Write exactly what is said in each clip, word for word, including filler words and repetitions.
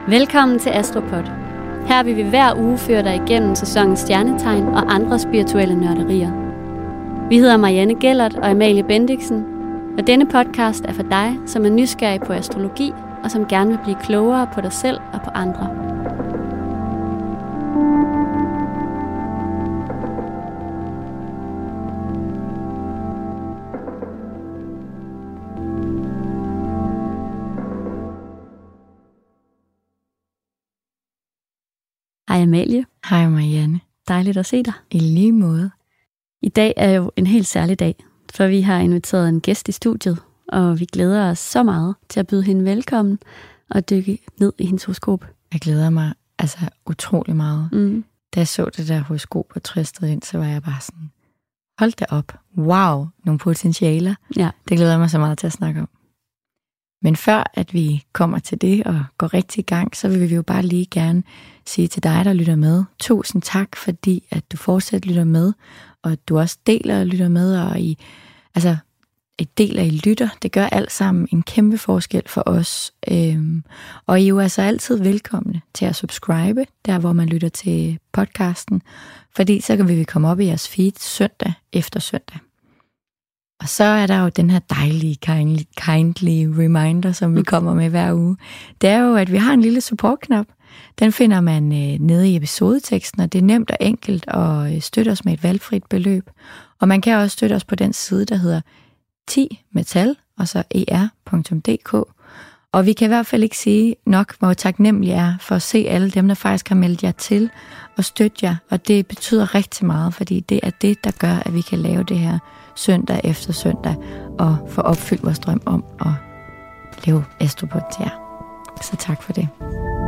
Velkommen til Astropod. Her vil vi hver uge føre dig igennem sæsonens stjernetegn og andre spirituelle nørderier. Vi hedder Marianne Gellert og Amalie Bendiksen, og denne podcast er for dig, som er nysgerrig på astrologi og som gerne vil blive klogere på dig selv og på andre. Hej Amalie. Hej Marianne. Dejligt at se dig. I lige måde. I dag er jo en helt særlig dag, for vi har inviteret en gæst i studiet, og vi glæder os så meget til at byde hende velkommen og dykke ned i hendes horoskop. Jeg glæder mig altså utrolig meget. Mm. Da jeg så det der horoskop og trøstede ind, så var jeg bare sådan, hold da op. Wow, nogle potentialer. Ja. Det glæder jeg mig så meget til at snakke om. Men før at vi kommer til det og går rigtig i gang, så vil vi jo bare lige gerne sige til dig, der lytter med, tusind tak, fordi at du fortsat lytter med, og at du også deler og lytter med, og I, altså, et deler I lytter, det gør alt sammen en kæmpe forskel for os. Øhm, og I er jo altså altid velkomne til at subscribe, der hvor man lytter til podcasten, fordi så kan vi komme op i jeres feed søndag efter søndag. Og så er der jo den her dejlige, kindly, kindly reminder, som vi kommer med hver uge. Det er jo, at vi har en lille support-knap. Den finder man øh, nede i episodeteksten, og det er nemt og enkelt at øh, støtte os med et valgfrit beløb. Og man kan også støtte os på den side, der hedder ti metal, og så er punktum d k. Og vi kan i hvert fald ikke sige nok, hvor taknemmelig er for at se alle dem, der faktisk har meldt jer til og støtte jer. Og det betyder rigtig meget, fordi det er det, der gør, at vi kan lave det her søndag efter søndag og få opfyldt vores drøm om at lave Astropod til jer. Så tak for det.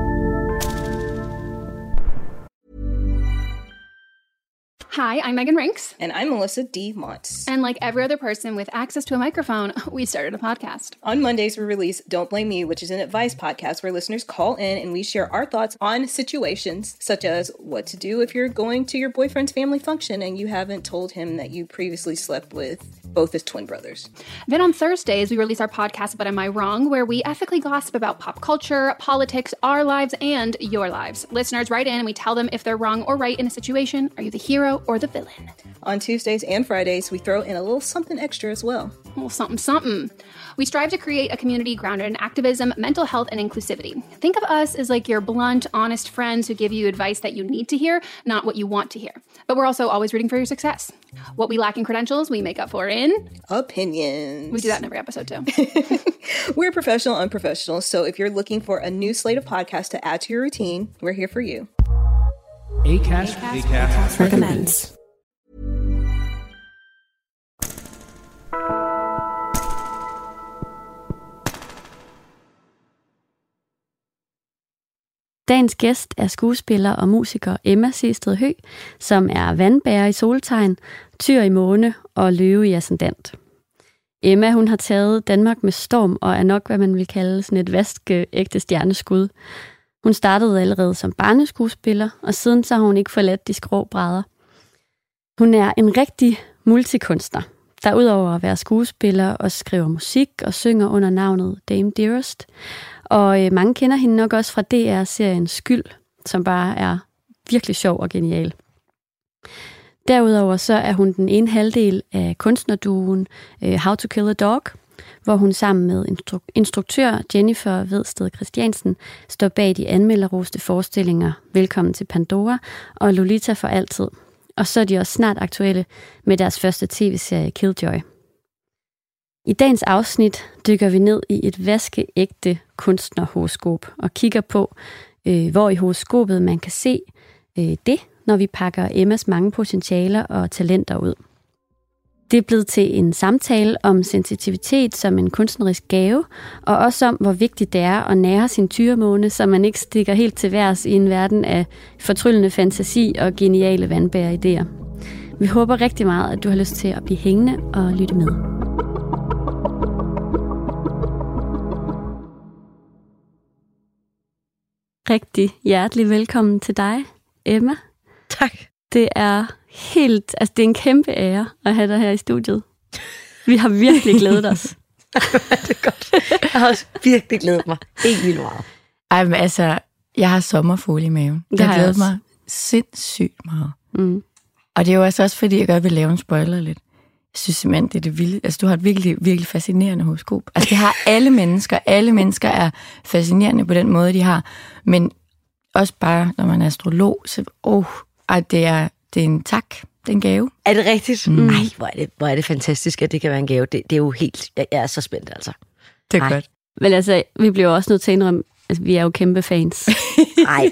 Hi, I'm Megan Rinks. And I'm Melissa D. Montz. And like every other person with access to a microphone, we started a podcast. On Mondays, we release Don't Blame Me, which is an advice podcast where listeners call in and we share our thoughts on situations such as what to do if you're going to your boyfriend's family function and you haven't told him that you previously slept with both his twin brothers. Then on Thursdays, we release our podcast, But Am I Wrong?, where we ethically gossip about pop culture, politics, our lives, and your lives. Listeners write in and we tell them if they're wrong or right in a situation. Are you the hero or the villain? On Tuesdays and Fridays, we throw in a little something extra as well. Well, something, something. We strive to create a community grounded in activism, mental health, and inclusivity. Think of us as like your blunt, honest friends who give you advice that you need to hear, not what you want to hear. But we're also always rooting for your success. What we lack in credentials, we make up for in... opinions. We do that in every episode, too. We're professional, unprofessional, so if you're looking for a new slate of podcasts to add to your routine, we're here for you. Acast, Acast, Acast recommends. Dagens gæst er skuespiller og musiker Emma Sehested Høegh, som er vandbærer i soltegn, tyr i måne og løve i ascendant. Emma hun har taget Danmark med storm og er nok, hvad man vil kalde sådan et vaskeægte stjerneskud. Hun startede allerede som barneskuespiller, og siden så har hun ikke forladt de skrå brædder. Hun er en rigtig multikunstner, der udover at være skuespiller også skriver musik og synger under navnet Dame Dearest. Og øh, mange kender hende nok også fra D R-serien Skyld, som bare er virkelig sjov og genial. Derudover så er hun den ene halvdel af kunstnerduoen øh, How to Kill a Dog, hvor hun sammen med instru- instruktør Jennifer Vedsted Christiansen står bag de anmelderroste forestillinger Velkommen til Pandora og Lolita for altid. Og så er de også snart aktuelle med deres første tv-serie Killjoy. I dagens afsnit dykker vi ned i et vaskeægte kunstnerhoroskop og kigger på, øh, hvor i horoskopet man kan se øh, det, når vi pakker Emmas mange potentialer og talenter ud. Det er blevet til en samtale om sensitivitet som en kunstnerisk gave, og også om, hvor vigtigt det er at nære sin tyremåne, så man ikke stikker helt til værs i en verden af fortryllende fantasi og geniale vandbæreridéer. Vi håber rigtig meget, at du har lyst til at blive hængende og lytte med. Rigtig hjertelig velkommen til dig, Emma. Tak. Det er helt, altså det er en kæmpe ære at have dig her i studiet. Vi har virkelig glædet os. Det er godt. Jeg har også virkelig glædet mig helt vildt meget. Ej, men altså, Jeg har sommerfugle i maven. Det jeg har har jeg glædet også. mig sindssygt meget. Mm. Og det er jo altså også, fordi jeg godt vil lave en spoiler lidt. Jeg synes simpelthen, det er det vilde. Altså, du har et virkelig, virkelig fascinerende horoskop. Altså, det har alle mennesker. Alle mennesker er fascinerende på den måde, de har. Men også bare, når man er astrolog, så oh, at det, er, det er en tak. Det er en gave. Er det rigtigt? Mm. Ej, hvor er det, hvor er det fantastisk, at det kan være en gave. Det, det er jo helt... Jeg er så spændt, altså. Det er Ej. godt. Men altså, vi bliver jo også nødt til at indrømme, altså, vi er jo kæmpe fans. Ej.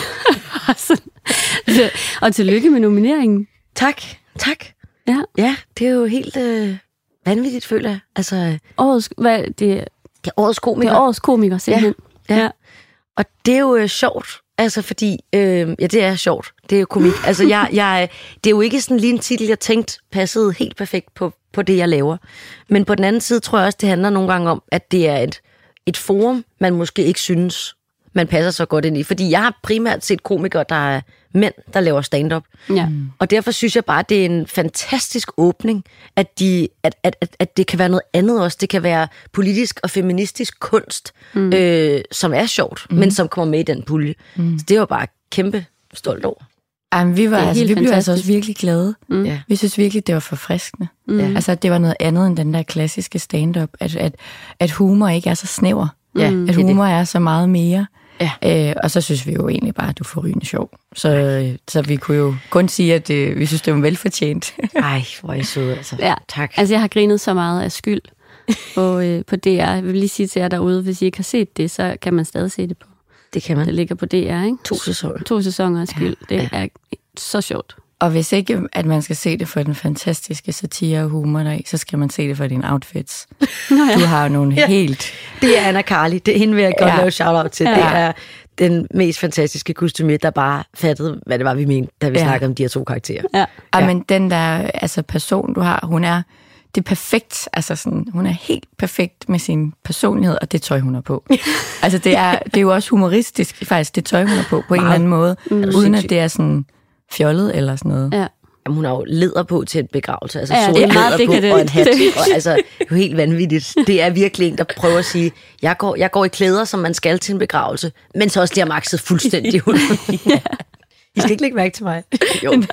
Og tillykke med nomineringen. Tak, tak. Ja. Ja, det er jo helt øh, vanvittigt, føler jeg. Altså, Årets, hvad, det, det er årets det komiker. er årets komiker, simpelthen. Ja, ja. Og det er jo øh, sjovt, altså fordi, øh, ja, det er sjovt, det er jo komik. Altså, jeg, jeg, det er jo ikke sådan lige en titel, jeg tænkte passede helt perfekt på, på det, jeg laver. Men på den anden side tror jeg også, det handler nogle gange om, at det er et, et forum, man måske ikke synes, man passer så godt ind i. Fordi jeg har primært set komikere, der er mænd, der laver stand-up. Ja. Og derfor synes jeg bare, at det er en fantastisk åbning, at, de, at, at, at, at det kan være noget andet også. Det kan være politisk og feministisk kunst, mm. øh, som er sjovt, mm. men som kommer med i den pulje. Mm. Så det var bare kæmpe stolt over. Jamen, vi, var, Det er altså, helt vi blev altså fantastisk. også virkelig glade. Mm. Ja. Vi synes virkelig, det var forfriskende. Mm. Altså, det var noget andet end den der klassiske stand-up. At, at, at humor ikke er så snæver. Ja, At det er humor er så meget mere. Ja. Øh, og så synes vi jo egentlig bare, at du får rygende sjov. Så, øh, så vi kunne jo kun sige, at øh, vi synes, det var velfortjent. Ej, hvor er I søde, altså. Ja. Tak. Altså, jeg har grinet så meget af skyld på, øh, på D R. Jeg vil lige sige til jer derude, hvis I ikke har set det, så kan man stadig se det på. Det kan man. Det ligger på D R, ikke? To sæsoner. To sæsoner af skyld. Ja, Det ja. er så sjovt. Og hvis ikke, at man skal se det for den fantastiske satire og humor deri, så skal man se det for dine outfits. Nå ja. Du har jo nogle Ja. helt... Det er Anna Carli. Det er hende, vil jeg godt Ja. lave shout-out til. Ja. Det er den mest fantastiske kostumier, der bare fattede, hvad det var, vi mente, da vi Ja. snakkede om de her to karakterer. Ja. Ja. Ja. Men den der altså, person, du har, hun er... Det er perfekt. Altså sådan, hun er helt perfekt med sin personlighed, og det tøj, hun har på. Altså, det er, det er jo også humoristisk, faktisk, det tøj, hun har på, på en eller anden måde. Mm. Uden sindssygt. at det er sådan fjollet eller sådan noget. Ja. Jamen, hun har jo læder på til en begravelse. Altså, Ja, det er sorte meget læder på dekadent. og en hat. Og, altså, det er jo helt vanvittigt. Det er virkelig en, der prøver at sige, jeg går, jeg går i klæder, som man skal til en begravelse, men så også lige har makset fuldstændig ud. Ja. I skal ikke lægge mærke til mig. Jo.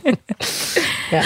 Ja.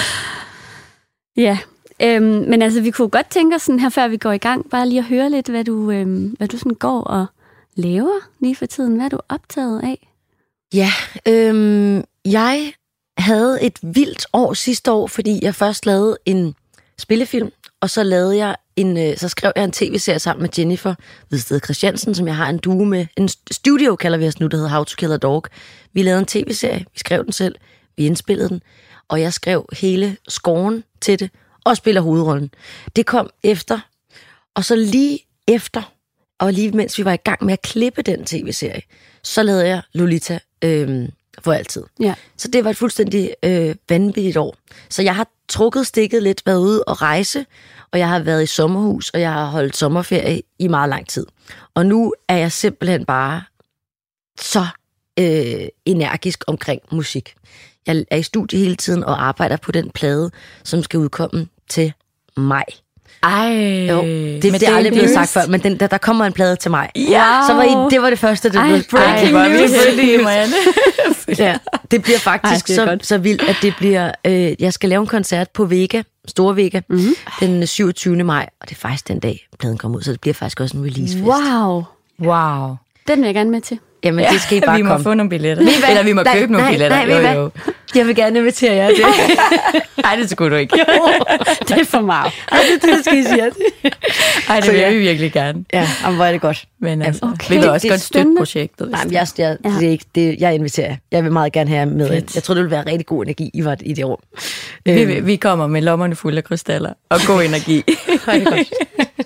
Ja, øhm, men altså, vi kunne godt tænke os sådan her, før vi går i gang, bare lige at høre lidt, hvad du, øhm, hvad du sådan går og laver lige for tiden. Hvad er du optaget af? Ja, øhm, jeg havde et vildt år sidste år, fordi jeg først lavede en spillefilm, og så lavede jeg en, øh, så skrev jeg en tv-serie sammen med Jennifer Hvidsted Christiansen, som jeg har en duo med. En studio kalder vi os nu, der hedder How to Kill a Dog. Vi lavede en tv-serie, vi skrev den selv, vi indspillede den, og jeg skrev hele scoren til det, og spiller hovedrollen. Det kom efter, og så lige efter, og lige mens vi var i gang med at klippe den tv-serie, så lavede jeg Lolita øh, for altid. Ja. Så det var et fuldstændig øh, vanvittigt år. Så jeg har trukket stikket lidt, været ude og rejse, og jeg har været i sommerhus, og jeg har holdt sommerferie i meget lang tid. Og nu er jeg simpelthen bare så øh, energisk omkring musik. Jeg er i studie hele tiden og arbejder på den plade, som skal udkomme til maj. Ej, Jo, det, det er aldrig blevet sagt før, men den, der, der kommer en plade til mig. Ja. Så var I, det var det første, der Ej, blev breaking Ej, hvor er vi news. heldige, Marianne. Ja, det bliver faktisk Ej, det er så, godt. så vildt, at det bliver... Øh, jeg skal lave en koncert på Vega, Store Vega, mm-hmm. den syvogtyvende maj, og det er faktisk den dag, pladen kommer ud, så det bliver faktisk også en releasefest. Wow, Wow. den vil jeg gerne med til. Jamen, det skal I bare vi må komme. få nogle billetter. Eller vi må Nej, købe nogle nej, billetter. nej, ved I jo, hvad? jo. Jeg vil gerne invitere jer. Det, Ej, det skulle du ikke. Det er for meget. Ej, det, det skal I sige. Ej, det Så vil ja. vi virkelig gerne. Ja, jamen, hvor er det godt. Men altså, okay. vi vil også Det er godt støtte spændende. projektet. Nej, men jeg, jeg, Ja. det er ikke, det, jeg inviterer jer. Jeg vil meget gerne have jer med. Fedt. Jeg tror, det vil være rigtig god energi i, var i det år. vi, Øhm, vi- vi kommer med lommerne fulde af krystaller og god energi. hvor er det godt.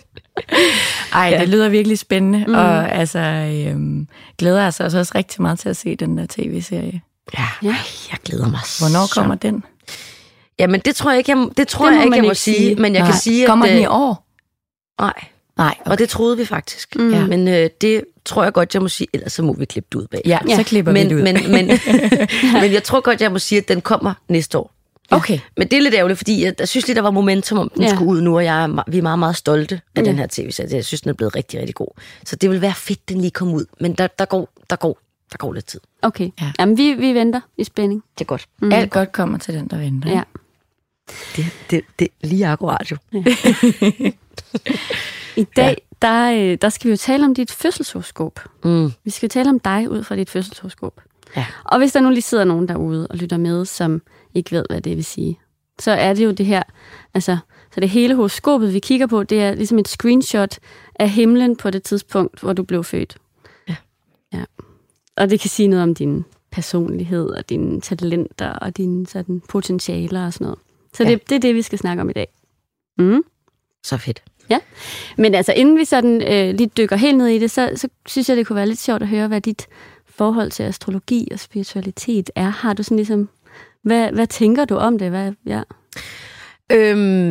Ej, Ja. det lyder virkelig spændende, mm. og altså, øhm, glæder jeg sig også, også rigtig meget til at se den der tv-serie. Ja, Ja. ej, jeg glæder mig. Hvornår så. kommer den? Jamen, det tror jeg ikke, jeg, det tror Det må jeg ikke, man jeg må ikke sige. sige. Men jeg Nej. kan sige, Kommer at... den i øh, år? Nej, Nej. Okay. og det troede vi faktisk. Mm. Ja. Men øh, det tror jeg godt, jeg må sige. Ellers så må vi klippe det ud bag. Ja, Ja. så klipper vi men, det ud. men, men, men jeg tror godt, jeg må sige, at den kommer næste år. okay. Men det er lidt ærgerligt, fordi jeg, jeg synes lige, der var momentum om, den Ja. skulle ud nu, og jeg er, me- vi er meget, meget stolte af Ja. den her tv-serie. Jeg synes, den er blevet rigtig, rigtig god. Så det vil være fedt, den lige kom ud. Men der, der, går, der går der går lidt tid. Okay, Ja. jamen vi, vi venter i spænding. Det er godt. Mm. Alt godt kommer til den, der venter. Ja. Det, det, det er lige akkurat jo. Ja. I dag, ja. der, der skal vi jo tale om dit fødselshoroskop. Mm. Vi skal tale om dig ud fra dit fødselshoroskop. Ja. Og hvis der nu lige sidder nogen derude og lytter med, som ikke ved, hvad det vil sige, så er det jo det her, altså, så det hele horoskopet, vi kigger på, det er ligesom et screenshot af himlen på det tidspunkt, hvor du blev født. Ja. Ja. Og det kan sige noget om din personlighed og dine talenter og dine sådan, potentialer og sådan noget. Så ja. det, det er det, vi skal snakke om i dag. Mm. Så fedt. Ja, men altså inden vi sådan øh, lige dykker helt ned i det, så, så synes jeg, det kunne være lidt sjovt at høre, hvad dit forhold til astrologi og spiritualitet er. Har du sådan ligesom, hvad, hvad tænker du om det? Hvad, ja. Øhm,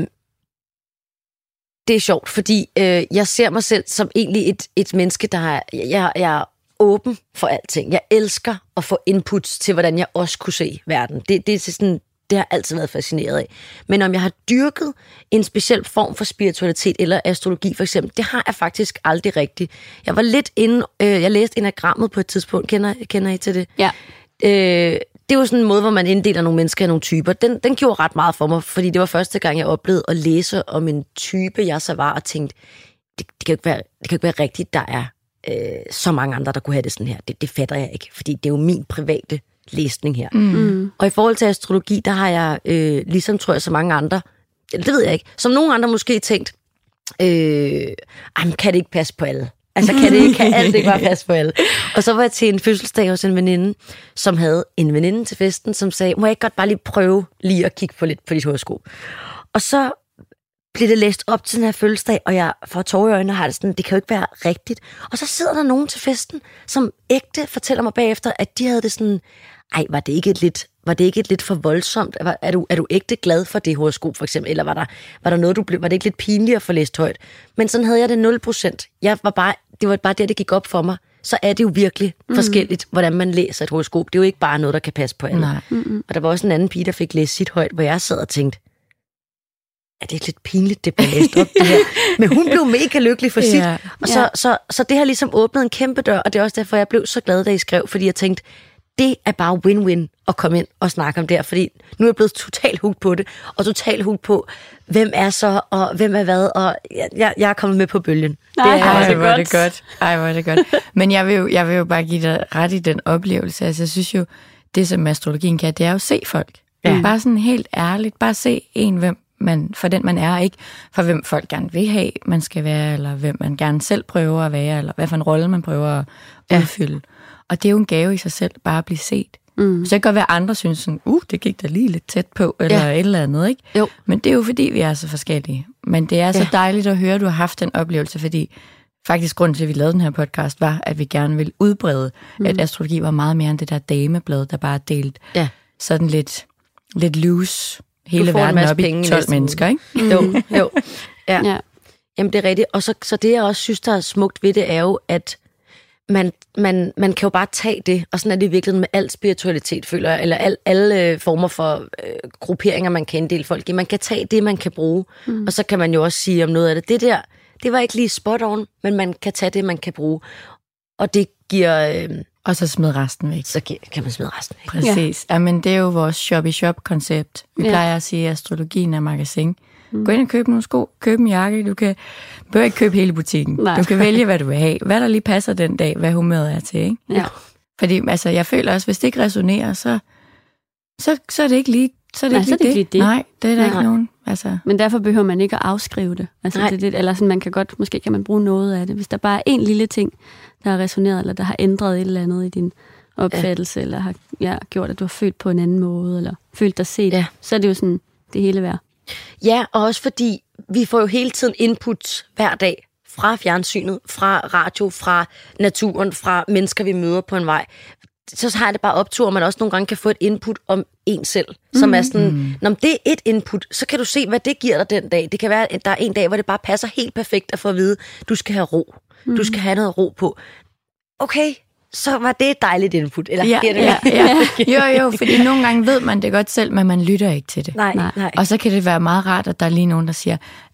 det er sjovt, fordi øh, jeg ser mig selv som egentlig et, et menneske, der er, jeg, jeg er åben for alting. Jeg elsker at få inputs til, hvordan jeg også kunne se verden. Det, det er sådan... Det har jeg altid været fascineret af. Men om jeg har dyrket en speciel form for spiritualitet eller astrologi for eksempel, det har jeg faktisk aldrig rigtigt. Jeg var lidt inde, øh, jeg læste enagrammet på et tidspunkt. Kender, kender I til det? Ja. Øh, det er jo sådan en måde, hvor man inddeler nogle mennesker i nogle typer. Den, den gjorde ret meget for mig, fordi det var første gang, jeg oplevede at læse om en type, jeg så var, og tænkte, det, det, kan, ikke være, det kan ikke være rigtigt, der er øh, så mange andre, der kunne have det sådan her. Det, det fatter jeg ikke, fordi det er jo min private læsning her. Mm. Og i forhold til astrologi, der har jeg, øh, ligesom tror jeg, så mange andre, det ved jeg ikke, som nogle andre måske tænkt, øh, jamen, kan det ikke passe på alle? Altså, kan, det, kan alt ikke bare passe på alle? Og så var jeg til en fødselsdag hos en veninde, som havde en veninde til festen, som sagde, må jeg ikke godt bare lige prøve lige at kigge på lidt på dit horoskop? Og så blev det læst op til den her fødselsdag, og jeg får tårer i øjnene og har det sådan, det kan jo ikke være rigtigt. Og så sidder der nogen til festen, som ægte fortæller mig bagefter, at de havde det sådan, ej, var det ikke et lidt, var det ikke et lidt for voldsomt? Var, er, du, er du ægte glad for det horoskop, for eksempel? Eller var der, var der noget, du blev, var det ikke lidt pinligt at få læst højt? Men sådan havde jeg det nul procent. Jeg var bare, det var bare der, det gik op for mig. Så er det jo virkelig mm. forskelligt, hvordan man læser et horoskop. Det er jo ikke bare noget, der kan passe på alle. Nej. Mm-hmm. Og der var også en anden pige, der fik læst sit højt, hvor jeg sad og tænkte, er det lidt pinligt, det blev læst op, det her. Men hun blev mega lykkelig for sit. Yeah. Og så, yeah. så, så, så det har ligesom åbnet en kæmpe dør, og det er også derfor, jeg blev så glad, da I skrev, fordi jeg tænkte, det er bare win-win at komme ind og snakke om det her, fordi nu er jeg blevet totalt hooked på det, og totalt hooked på, hvem er så, og hvem er hvad, og jeg, jeg er kommet med på bølgen. Nej, det er, ej, hvor er det godt. Ej, hvor er det godt. Men jeg vil, jo, jeg vil jo bare give dig ret i den oplevelse. Altså, jeg synes jo, det som astrologien kan, det er jo at se folk. Ja. Bare sådan helt ærligt, bare se en, hvem man, for den man er, ikke for hvem folk gerne vil have, man skal være, eller hvem man gerne selv prøver at være, eller hvad for en rolle man prøver at udfylde. Ja. Og det er jo en gave i sig selv, bare at blive set. Mm. Så det kan godt være, andre synes sådan, uh, det gik da lige lidt tæt på, eller ja. et eller andet, ikke? Jo. Men det er jo fordi, vi er så forskellige. Men det er så ja. dejligt at høre, at du har haft den oplevelse, fordi faktisk grunden til, at vi lavede den her podcast, var, at vi gerne ville udbrede, mm. at astrologi var meget mere end det der dameblad, der bare delt ja. sådan lidt, lidt loose hele verden op i tolv mennesker, ikke? Mm. Jo, jo. Ja. ja. Jamen, det er rigtigt. Og så, så det, jeg også synes, der er smukt ved det, er jo, at man, man, man kan jo bare tage det, og sådan er det virkelig med al spiritualitet, føler jeg, eller al, alle former for øh, grupperinger, man kan inddele folk i. Man kan tage det, man kan bruge, mm. og så kan man jo også sige om noget af det. Det der, det var ikke lige spot on, men man kan tage det, man kan bruge. Og det giver... Øh, og så smid resten væk. Så kan man smide resten væk. Præcis. Ja. Jamen, det er jo vores shop-i-shop-koncept. Vi ja. plejer at sige, at astrologien er magasin. Mm. Gå ind og køb nogle sko, køb en jakke. Du kan bør ikke købe hele butikken. Nej. Du kan vælge, hvad du vil have. Hvad der lige passer den dag, hvad humøret er til, ikke? Ja. Fordi altså, jeg føler også, hvis det ikke resonerer, så, så, så er det ikke lige så er det, Nej, ikke, så lige det. det. Nej, det er der Nej. ikke nogen. Altså. Men derfor behøver man ikke at afskrive det. Altså, det, det eller sådan, man kan godt, måske kan man bruge noget af det. Hvis der bare er en lille ting, der har resoneret, eller der har ændret et eller andet i din opfattelse, ja. eller har ja, gjort, at du har følt på en anden måde, eller følt dig set, ja. så er det jo sådan det hele værd. Ja, og også fordi vi får jo hele tiden input hver dag fra fjernsynet, fra radio, fra naturen, fra mennesker, vi møder på en vej. Så har jeg det bare optur, at man også nogle gange kan få et input om en selv, som mm. er sådan, mm. når det er et input, så kan du se, hvad det giver dig den dag. Det kan være, at der er en dag, hvor det bare passer helt perfekt at få at vide, du skal have ro. Mm. Du skal have noget ro på. Okay, så var det et dejligt input. Eller ja, det ja, ja. Jo, jo, fordi nogle gange ved man det godt selv, men man lytter ikke til det. Nej, nej. Og så kan det være meget rart, at der er lige nogen, der siger,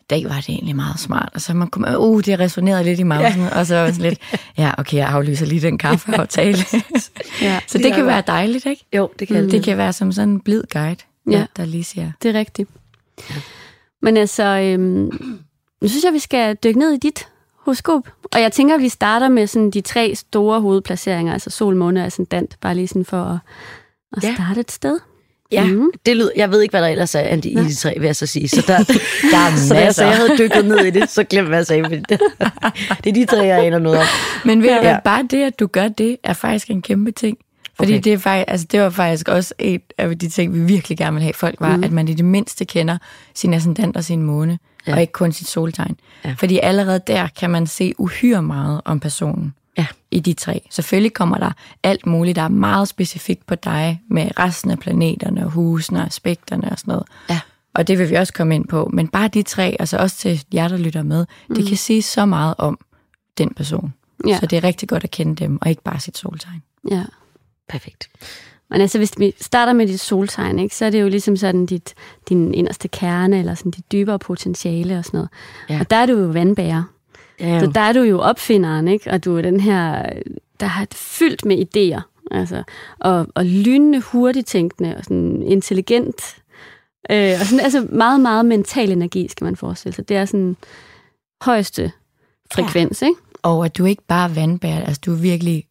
i dag var det egentlig meget smart. Og så man kunne, uh, det resonerede lidt i mausen, ja. Og så var sådan lidt, ja, okay, jeg aflyser lige den kaffeaftale. ja, så det, det kan være dejligt, ikke? Jo, det kan mm. det. kan være som sådan en blid guide, ja. Der lige siger. Det er rigtigt. Ja. Men altså, øhm, nu synes jeg, vi skal dykke ned i dit horoskop. Og jeg tænker, at vi starter med sådan de tre store hovedplaceringer, altså sol, måne og ascendant, bare lige sådan for at, at ja. starte et sted. Ja, mm. det lyder, jeg ved ikke, hvad der ellers er i de tre, vil jeg så sige. Så der, der er masser. Så altså, jeg havde dykket ned i det, så glem hvad jeg sagde. Det, det er de tre, jeg aner noget om. Men ved ja. bare det, at du gør det, er faktisk en kæmpe ting. Fordi okay. det, er faktisk, altså, det var faktisk også et af de ting, vi virkelig gerne ville have folk, var, mm. at man i det mindste kender sin ascendant og sin måne, ja. Og ikke kun sit soltegn. Ja. Fordi allerede der kan man se uhyre meget om personen. Ja. I de tre. Selvfølgelig kommer der alt muligt, der er meget specifikt på dig, med resten af planeterne og husene og aspekterne og sådan noget. Ja. Og det vil vi også komme ind på. Men bare de tre, altså også til jer, der lytter med, mm. det kan sige så meget om den person. Ja. Så det er rigtig godt at kende dem, og ikke bare sit soltegn. Ja. Perfekt. Men altså, hvis vi starter med dit soltegn, ikke, så er det jo ligesom sådan dit, din inderste kerne, eller sådan dit dybere potentiale og sådan noget. Ja. Og der er du jo vandbærer. Ja. Så der er du jo opfinderen, ikke? Og du er den her, der har fyldt med idéer, altså, og, og lynende, hurtigt tænkende, og sådan intelligent, øh, og sådan, altså meget, meget mental energi, skal man forestille sig. Det er sådan højeste frekvens, ja. Ikke? Og at du ikke bare er vandbærer, altså du er virkelig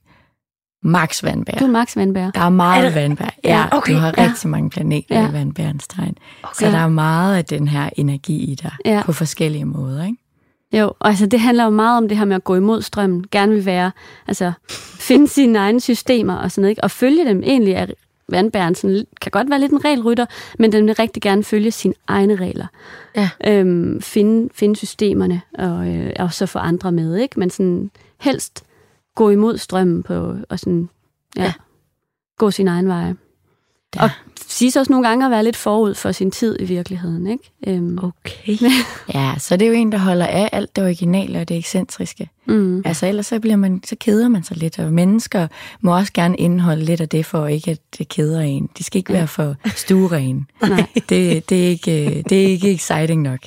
max vandbærer. Du er max vandbærer. Der er meget er vandbærer. Ja, okay. Du har ja. rigtig mange planeter ja. i vandbærens tegn. Okay. Så der er meget af den her energi i dig, ja. på forskellige måder, ikke? Jo, og altså det handler jo meget om det her med at gå imod strømmen. Gerne vil være, altså finde sine egne systemer og sådan noget, ikke? Og følge dem. Egentlig er vandbæren sådan, kan godt være lidt en regelrytter, men den vil rigtig gerne følge sine egne regler. Ja. Øhm, finde, finde systemerne og, øh, og så få andre med, ikke? Men sådan helst gå imod strømmen på, og sådan, ja, ja. gå sin egen vej. Ja. Og siges også nogle gange at være lidt forud for sin tid i virkeligheden, ikke? Øhm. Okay. Ja, så det er jo en, der holder af alt det originale og det ekscentriske. Mm. Altså ellers så, bliver man, så keder man sig lidt, og mennesker må også gerne indeholde lidt af det, for ikke at det keder en. De skal ikke ja. være for stuerene. Nej. Det, det, er ikke, det er ikke exciting nok.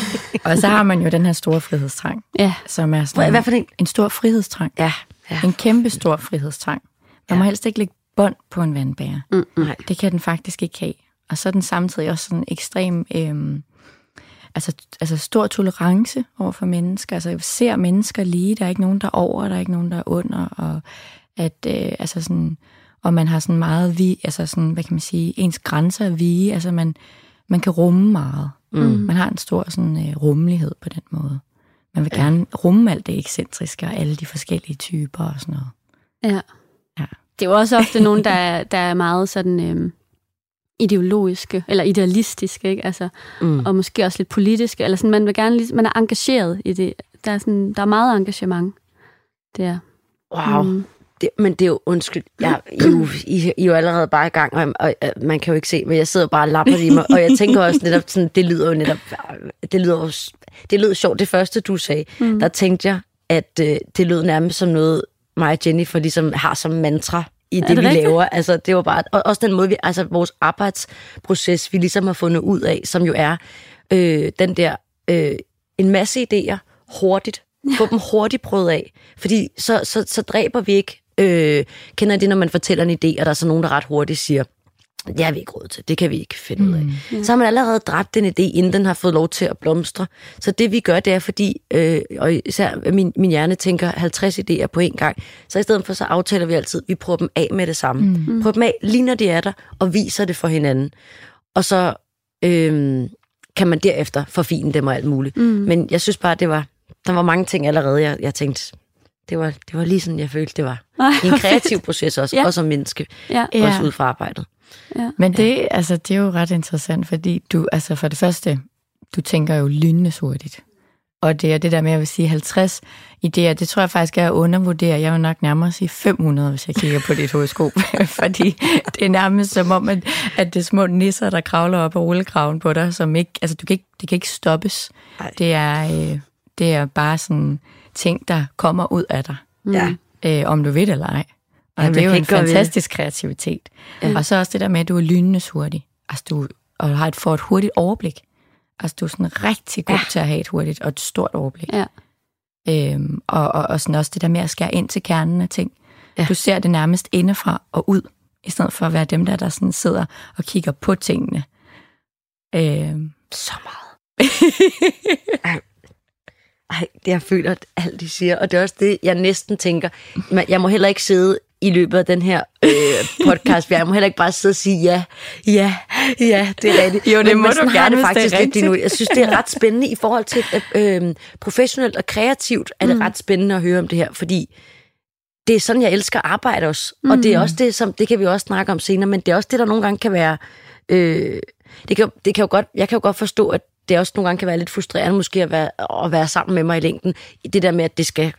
Og så har man jo den her store frihedstrang, ja. som er sådan Hvad for en? en stor frihedstrang. Ja. Ja. En kæmpe stor frihedstrang. Man ja. må helst ikke lægge bånd på en vandbærer. Mm, nej. Det kan den faktisk ikke have. Og så er den samtidig også sådan ekstrem, øhm, altså, altså stor tolerance over for mennesker. Altså ser mennesker lige, der er ikke nogen, der er over, der er ikke nogen, der er under. Og, at, øh, altså sådan, og man har sådan meget, vi, altså sådan, hvad kan man sige, ens grænser er vige. Altså man, man kan rumme meget. Mm. Man har en stor sådan, øh, rummelighed på den måde. Man vil gerne rumme alt det ekscentriske og alle de forskellige typer og sådan noget. Ja. Ja. Det er jo også ofte nogen, der er, der er meget sådan øhm, ideologiske, eller idealistiske, ikke? Altså, mm. og måske også lidt politiske, eller sådan, man vil gerne, man er engageret i det. Der er, sådan, der er meget engagement. Det er. Wow. Mm. Det, men det er jo, undskyld, jeg, I, I, I, I er jo allerede bare i gang, og, og, og man kan jo ikke se, men jeg sidder bare og lapper i mig, og jeg tænker også netop sådan, det lyder jo netop, det lyder jo, det lød sjovt, det første du sagde, mm. der tænkte jeg, at øh, det lød nærmest som noget, mig og Jennifer ligesom har som mantra i det, det vi rigtigt? laver. Altså, det var bare, og også den måde, vi, altså vores arbejdsproces, vi ligesom har fundet ud af, som jo er øh, den der, øh, en masse idéer, hurtigt, få dem hurtigt prøvet af, fordi så, så, så dræber vi ikke, øh, kender det, når man fortæller en idé, og der er så nogen, der ret hurtigt siger, det har vi ikke råd til, det kan vi ikke finde ud af. Mm. Så har man allerede dræbt den idé, inden den har fået lov til at blomstre. Så det vi gør, det er fordi, øh, og især min, min hjerne tænker halvtreds idéer på en gang, så i stedet for så aftaler vi altid, vi prøver dem af med det samme. Mm. Prøver dem af, lige når de er der, og viser det for hinanden. Og så øh, kan man derefter forfine dem og alt muligt. Mm. Men jeg synes bare, det var, der var mange ting allerede, jeg, jeg tænkte, det var, det var lige sådan, jeg følte, det var. Ej, en kreativ proces også, ja. også som menneske, ja. også ja. ud fra arbejdet. Ja. Men det, altså, det er jo ret interessant, fordi du, altså for det første, du tænker jo lynende hurtigt. Og det er det der med, at jeg vil sige halvtreds idéer, det tror jeg faktisk er at undervurdere. Jeg vil nok nærmere sige fem hundrede, hvis jeg kigger på dit horoskop. Fordi det er nærmest som om, at, at det er små nisser, der kravler op af rullekraven på dig, som ikke, altså du kan ikke, det kan ikke stoppes. Det er, øh, det er bare sådan ting, der kommer ud af dig. Ja. Øh, om du ved eller ej. Og ja, det er jo en fantastisk kreativitet. Ja. Og så også det der med, at du er lynende hurtig. Altså du og har et, får et hurtigt overblik. Altså, du er sådan rigtig god ja. til at have et hurtigt og et stort overblik. Ja. Øhm, og, og, og sådan også det der med at skære ind til kernen af ting. Ja. Du ser det nærmest indefra og ud, i stedet for at være dem, der, der sådan sidder og kigger på tingene. Øhm. Så meget. Ej. Ej, det jeg føler, at alt de siger, og det er også det, jeg næsten tænker. Jeg må heller ikke sidde i løbet af den her øh, podcast, jeg må heller ikke bare sidde og sige, ja, ja, ja, det er rigtigt. Jo, det men, må men du gerne, det faktisk det lidt nu. Jeg synes, det er ret spændende i forhold til øh, professionelt og kreativt, er det mm. ret spændende at høre om det her, fordi det er sådan, jeg elsker at arbejde også, mm. og det er også det, som, det kan vi også snakke om senere, men det er også det, der nogle gange kan være, øh, det kan, det kan jo godt, jeg kan jo godt forstå, at det også nogle gange kan være lidt frustrerende måske at være, at være sammen med mig i længden. Det der med, at det skal...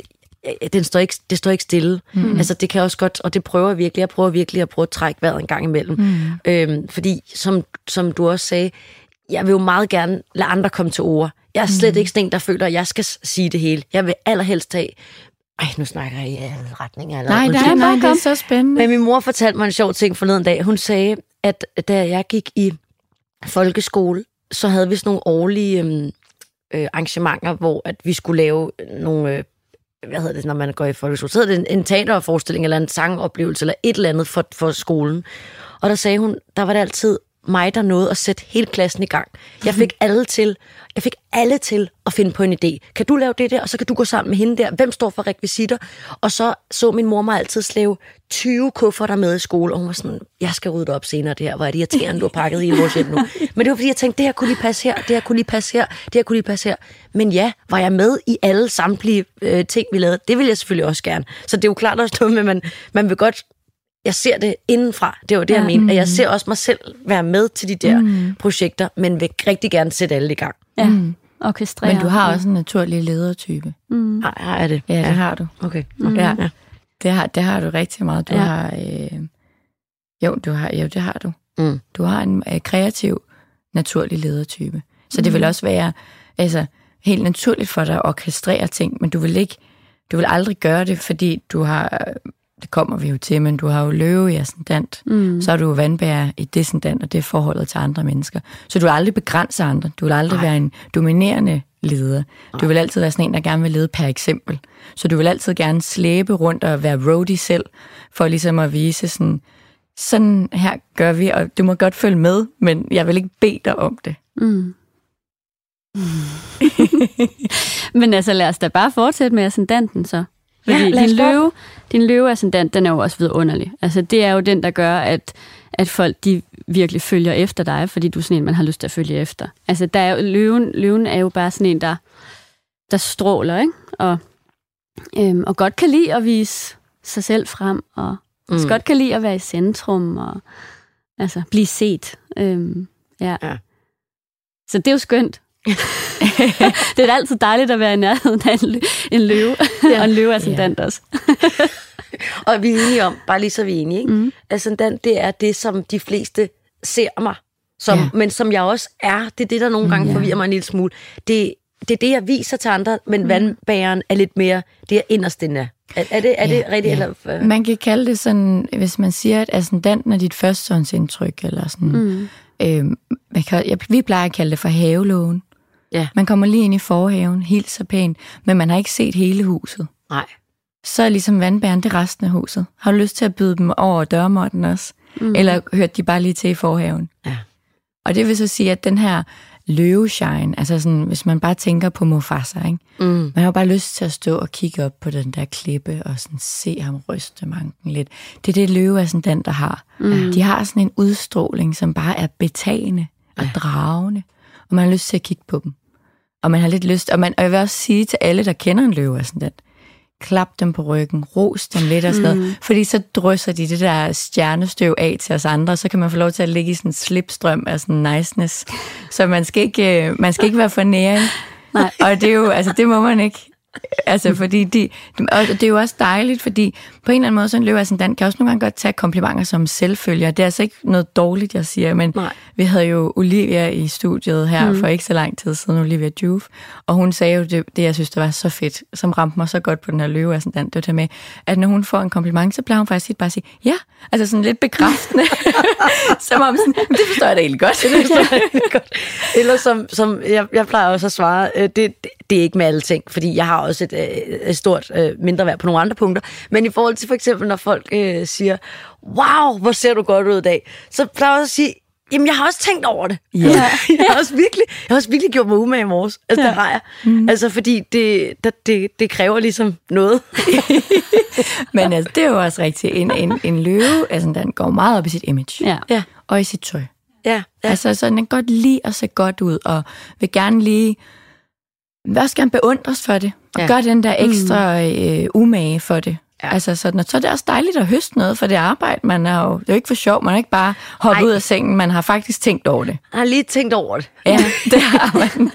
Den står ikke, det står ikke stille. Mm. Altså, det kan også godt... Og det prøver jeg virkelig. Jeg prøver virkelig at prøve at trække vejret en gang imellem. Mm. Øhm, fordi, som, som du også sagde, jeg vil jo meget gerne lade andre komme til ord. Jeg er slet mm. ikke sådan en, der føler, at jeg skal sige det hele. Jeg vil allerhelst have... Ej, nu snakker jeg i alle retninger. Eller nej, nej, nej, det er så spændende. Men min mor fortalte mig en sjov ting forleden dag. Hun sagde, at da jeg gik i folkeskole, så havde vi sådan nogle årlige øhm, øh, arrangementer, hvor at vi skulle lave nogle, øh, hvad hedder det, når man går i folkeskole, så hedder det en, en teaterforestilling, eller en sangoplevelse, eller et eller andet for, for skolen. Og der sagde hun, der var det altid mig, der nåede at sætte hele klassen i gang. Jeg fik alle til, jeg fik alle til at finde på en idé. Kan du lave det der, og så kan du gå sammen med hende der. Hvem står for rekvisitter? Og så så min mor mig altid slæve tyve kufferter med i skole, og hun var sådan, jeg skal rydde det op senere, det her. Hvor er det irriterende, du har pakket hele vores hjem nu. Men det var fordi, jeg tænkte, det her kunne lige passe her, det her kunne lige passe her, det her kunne lige passe her. Men ja, var jeg med i alle samtlige øh, ting, vi lavede? Det ville jeg selvfølgelig også gerne. Så det er jo klart også noget med, man, man vil godt... Jeg ser det indenfra, det var det, ja, jeg mente. Og jeg ser også mig selv være med til de der mm. projekter, men vil rigtig gerne sætte alle i gang. Ja, mm. orkestrere. Men du har også en naturlig ledertype. Mm. Ja, er det? Ja, det ja. har du. Okay. okay. Ja. Ja. Det, har, det har du rigtig meget. Du ja. har... Øh, jo, du har, jo, det har du. Mm. Du har en øh, kreativ, naturlig ledertype. Så mm. det vil også være altså, helt naturligt for dig at orkestrere ting, men du vil ikke... Du vil aldrig gøre det, fordi du har... Det kommer vi jo til, men du har jo løve i ascendant, mm. så er du jo vandbærer i descendant, og det er forholdet til andre mennesker. Så du vil aldrig begrænse andre. Du vil aldrig Ej. være en dominerende leder. Ej. Du vil altid være sådan en, der gerne vil lede per eksempel. Så du vil altid gerne slæbe rundt og være roadie selv, for ligesom at vise sådan, sådan her gør vi, og du må godt følge med, men jeg vil ikke bede dig om det. Mm. Mm. Men altså, lad os da bare fortsætte med ascendanten så. Fordi ja, din løve, din løveascendant, den er jo også vidunderlig. Altså, det er jo den, der gør, at, at folk de virkelig følger efter dig, fordi du er sådan en, man har lyst til at følge efter. Altså, der er jo, løven, løven er jo bare sådan en, der, der stråler, ikke? Og, øhm, og godt kan lide at vise sig selv frem, og mm. godt kan lide at være i centrum, og altså, blive set. Øhm, ja. ja. Så det er jo skønt. Det er altid dejligt at være i nærheden af en, en løve, ja. Og en løveascendant ja. Også. Og vi er enige om, bare lige så vi er enige, ikke? Mm. Ascendant, det er det, som de fleste ser mig, som, ja. Men som jeg også er. Det er det, der nogle gange ja. Forvirrer mig en lille smule. Det, det er det, jeg viser til andre, men mm. vandbæren er lidt mere det, jeg inderst inde er. Er, er det, er ja, det rigtigt? Ja. Eller? Man kan kalde det sådan, hvis man siger, at ascendanten er dit førstehåndsindtryk, eller sådan. Mm. Øh, man kan, jeg, vi plejer at kalde det for havelågen. Ja. Man kommer lige ind i forhaven, helt så pænt, men man har ikke set hele huset. Nej. Så er ligesom vandbæren det resten af huset. Har du lyst til at byde dem over dørmåtten også? Mm. Eller hørte de bare lige til i forhaven? Ja. Og det vil så sige, at den her løveshine, altså sådan, hvis man bare tænker på Mufasa, ikke? Mm. Man har jo bare lyst til at stå og kigge op på den der klippe, og sådan se ham ryste manken lidt. Det er det løveascendanter har. Mm. De har sådan en udstråling, som bare er betagende og ja. Dragende. Og man har lyst til at kigge på dem. Og man har lidt lyst, og, man, og jeg vil også sige til alle, der kender en løveascendant, klap dem på ryggen, ros dem lidt og sådan noget, mm. fordi så drysser de det der stjernestøv af til os andre, og så kan man få lov til at ligge i sådan en slipstrøm af sådan niceness. Så man skal ikke, man skal ikke være for nære. Nej. Og det er jo, altså det må man ikke. Altså, fordi de, og det er jo også dejligt, fordi på en eller anden måde, så en løveascendant kan også nogle gange godt tage komplimenter som selvfølger. Det er altså ikke noget dårligt, jeg siger, men Nej. vi havde jo Olivia i studiet her mm. for ikke så lang tid siden, Olivia Juf, og hun sagde jo det, det, jeg synes, det var så fedt, som ramte mig så godt på den her løve, sådan, det var det med, at når hun får en kompliment, så plejer hun faktisk bare at sige, ja, altså sådan lidt bekræftende. Som om sådan, det forstår jeg da egentlig godt. Det forstår jeg egentlig godt. Eller som, som jeg, jeg plejer også at svare, det, det, det er ikke med alle ting, fordi jeg har også et, et stort mindre værd på nogle andre punkter, men i forhold til for eksempel, når folk øh, siger, wow, hvor ser du godt ud i dag, så plejer jeg også at sige, jamen, jeg har også tænkt over det. Ja. jeg, har også virkelig, jeg har også virkelig gjort mig umage i morges. Altså, ja. Det har jeg. Mm. Altså, fordi det, det, det kræver ligesom noget. Men altså, det er jo også rigtigt. En, en, en løve, altså, den går meget op i sit image. Ja. Ja. Og i sit tøj. Ja. Ja. Altså, så den kan godt lide at se godt ud, og vil gerne lige, vil også gerne beundres for det, og ja. Gøre den der ekstra øh, umage for det. Ja. Altså sådan, så er det også dejligt at høste noget for det arbejde. Man er jo, det er jo ikke for sjov, man er ikke bare hoppet Ej. ud af sengen, man har faktisk tænkt over det. Jeg har lige tænkt over det. Ja, det har man.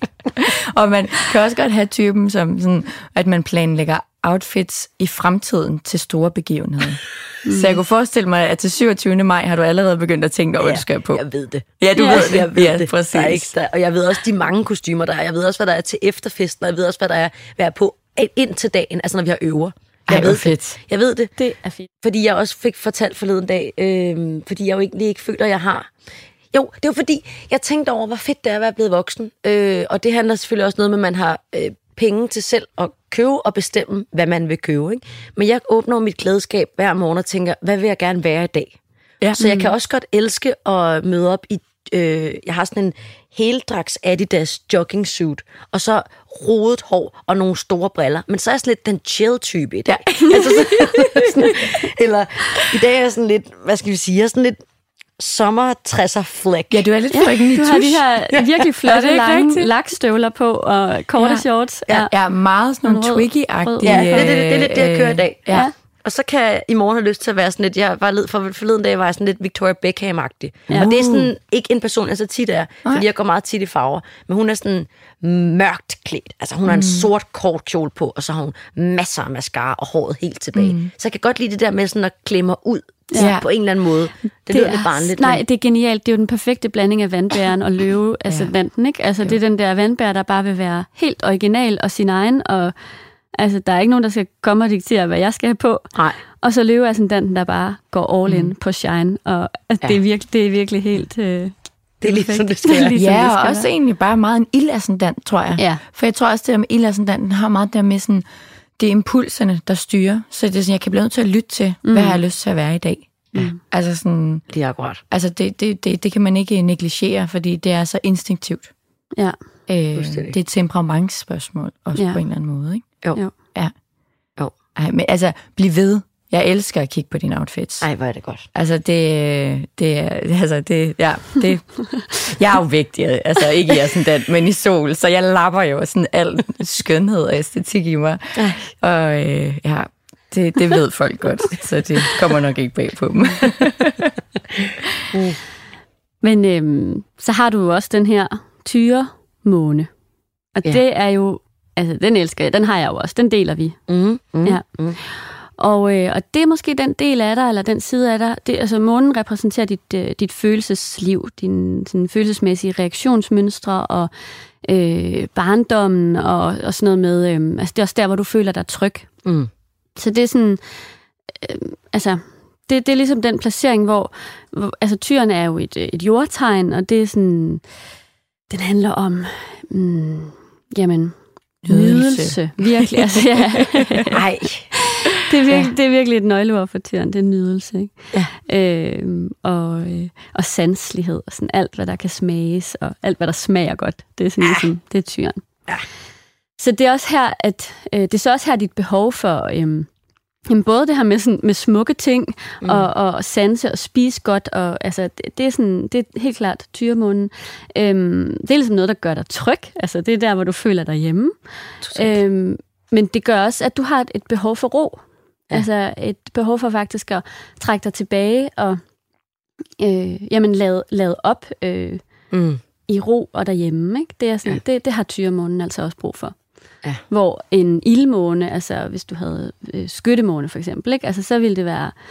Og man kan også godt have typen, som sådan, at man planlægger outfits i fremtiden til store begivenheder. Mm. Så jeg kunne forestille mig, at til syvogtyvende maj har du allerede begyndt at tænke over, ja, hvad du skal på. Jeg ved det. Ja, du ja. ved det. Jeg ved ja, det. Præcis. Der er ikke, der, og jeg ved også de mange kostymer, der er. Jeg ved også, hvad der er til efterfesten, og jeg ved også, hvad der er, hvad er på ind til dagen, altså når vi har øver. Jeg Ej, ved fedt. det. Jeg ved det. Det er fedt. Fordi jeg også fik fortalt forleden dag, øh, fordi jeg jo egentlig ikke føler, at jeg har. Jo, det var fordi, jeg tænkte over, hvor fedt det er at være blevet voksen. Øh, og det handler selvfølgelig også noget med, at man har øh, penge til selv at købe og bestemme, hvad man vil købe. Ikke? Men jeg åbner mit klædeskab hver morgen og tænker, hvad vil jeg gerne være i dag? Ja. Så jeg kan også godt elske at møde op i, øh, jeg har sådan en heldrags Adidas jogging suit, og så rodet hår og nogle store briller. Men så er jeg sådan lidt den chill-type i dag. Ja. altså, sådan, eller i dag er jeg sådan lidt, hvad skal vi sige, jeg er sådan lidt sommer tresser flæk. Ja, du er lidt ja, frygten i Du tusch. har de her virkelig flotte, lange lakstøvler på og korte ja. shorts. Ja, ja. ja, meget sådan nogle Twiggy-agtige. Ja, det, det, det, det er lidt det, jeg kører i dag. Ja. Og så kan jeg i morgen have lyst til at være sådan lidt, jeg var lidt for forleden dag, var jeg sådan lidt Victoria Beckham-agtig. Ja. Og det er sådan ikke en person, jeg så tit er, fordi jeg går meget tit i farver. Men hun er sådan mørkt klædt. Altså hun har en mm. sort kort kjole på, og så har hun masser af mascara og håret helt tilbage. Mm. Så jeg kan godt lide det der med sådan at klemme mig ud ja. på en eller anden måde. Det, det lyder lidt barnligt. Nej, det er genialt. Det er jo den perfekte blanding af vandbæren og løve, altså ja. Vanten, ikke? Altså jo. Det er den der vandbær, der bare vil være helt original og sin egen, og altså, der er ikke nogen, der skal komme og diktere, hvad jeg skal have på. Nej. Og så løve ascendanten, der bare går all in mm. på shine. Og altså, ja. det, er virkelig, det er virkelig helt... Øh, det er ligesom det skal være. Ligesom ja, og også egentlig bare meget en ildascendant, tror jeg. Ja. For jeg tror også, det der med ildascendanten har meget der med sådan, det er impulserne, der styrer. Så det er sådan, jeg kan blive nødt til at lytte til, mm. hvad jeg har lyst til at være i dag. Mm. Altså sådan... Det er akkurat. Altså, det, det, det, det kan man ikke negligere, fordi det er så instinktivt. Ja. Øh, det er et temperamentsspørgsmål, også ja. på en eller anden måde, ikke? Jo. jo. Ja. Jo. Ej, men altså, bliv ved. Jeg elsker at kigge på dine outfits. Ej, hvor er det godt. Altså, det, det er, altså, det, ja, det, jeg er jo vigtig, altså ikke i sådan men i sol, så jeg lapper jo sådan al skønhed og æstetik i mig. Ej. Og øh, ja, det, det ved folk godt, så det kommer nok ikke bag på dem. uh. Men øhm, så har du jo også den her tyremåne, og ja. det er jo, altså den elsker jeg, den har jeg jo også, den deler vi. Mm, mm, ja. mm. Og, øh, og det er måske den del af dig, eller den side af dig, det, altså månen repræsenterer dit, øh, dit følelsesliv, dine sådan, følelsesmæssige reaktionsmønstre, og øh, barndommen, og, og sådan noget med, øh, altså det er også der, hvor du føler dig tryg. Mm. Så det er sådan, øh, altså, det, det er ligesom den placering, hvor, hvor altså tyren er jo et, et jordtegn, og det er sådan, den handler om, mm, jamen, nydelse. Virkelig, altså, ja. Ej. Det er, virkelig, ja. det er virkelig et nøgleord for tyren, det er nydelse, ikke? Ja. Øh, og, øh, og sanslighed, og sådan alt, hvad der kan smages, og alt, hvad der smager godt, det er sådan ligesom, det er tyren. Ja. Så det er også her, at øh, det er så også her dit behov for, øh, jamen både det her med, sådan, med smukke ting, mm. og, og sanse og spise godt, og altså, det, det er sådan, det er helt klart tyremånen. Øhm, det er ligesom noget, der gør dig tryg, altså det er der, hvor du føler dig hjemme. Øhm, men det gør også, at du har et, et behov for ro. Ja. Altså et behov for faktisk at trække dig tilbage og øh, jamen, lade, lade op øh, mm. i ro og derhjemme. Ikke? Det, er sådan, ja. det, det har tyremånen altså også brug for. Ja. Hvor en ildmåne, altså hvis du havde øh, skyttemåne for eksempel, ikke? Altså, så ville det være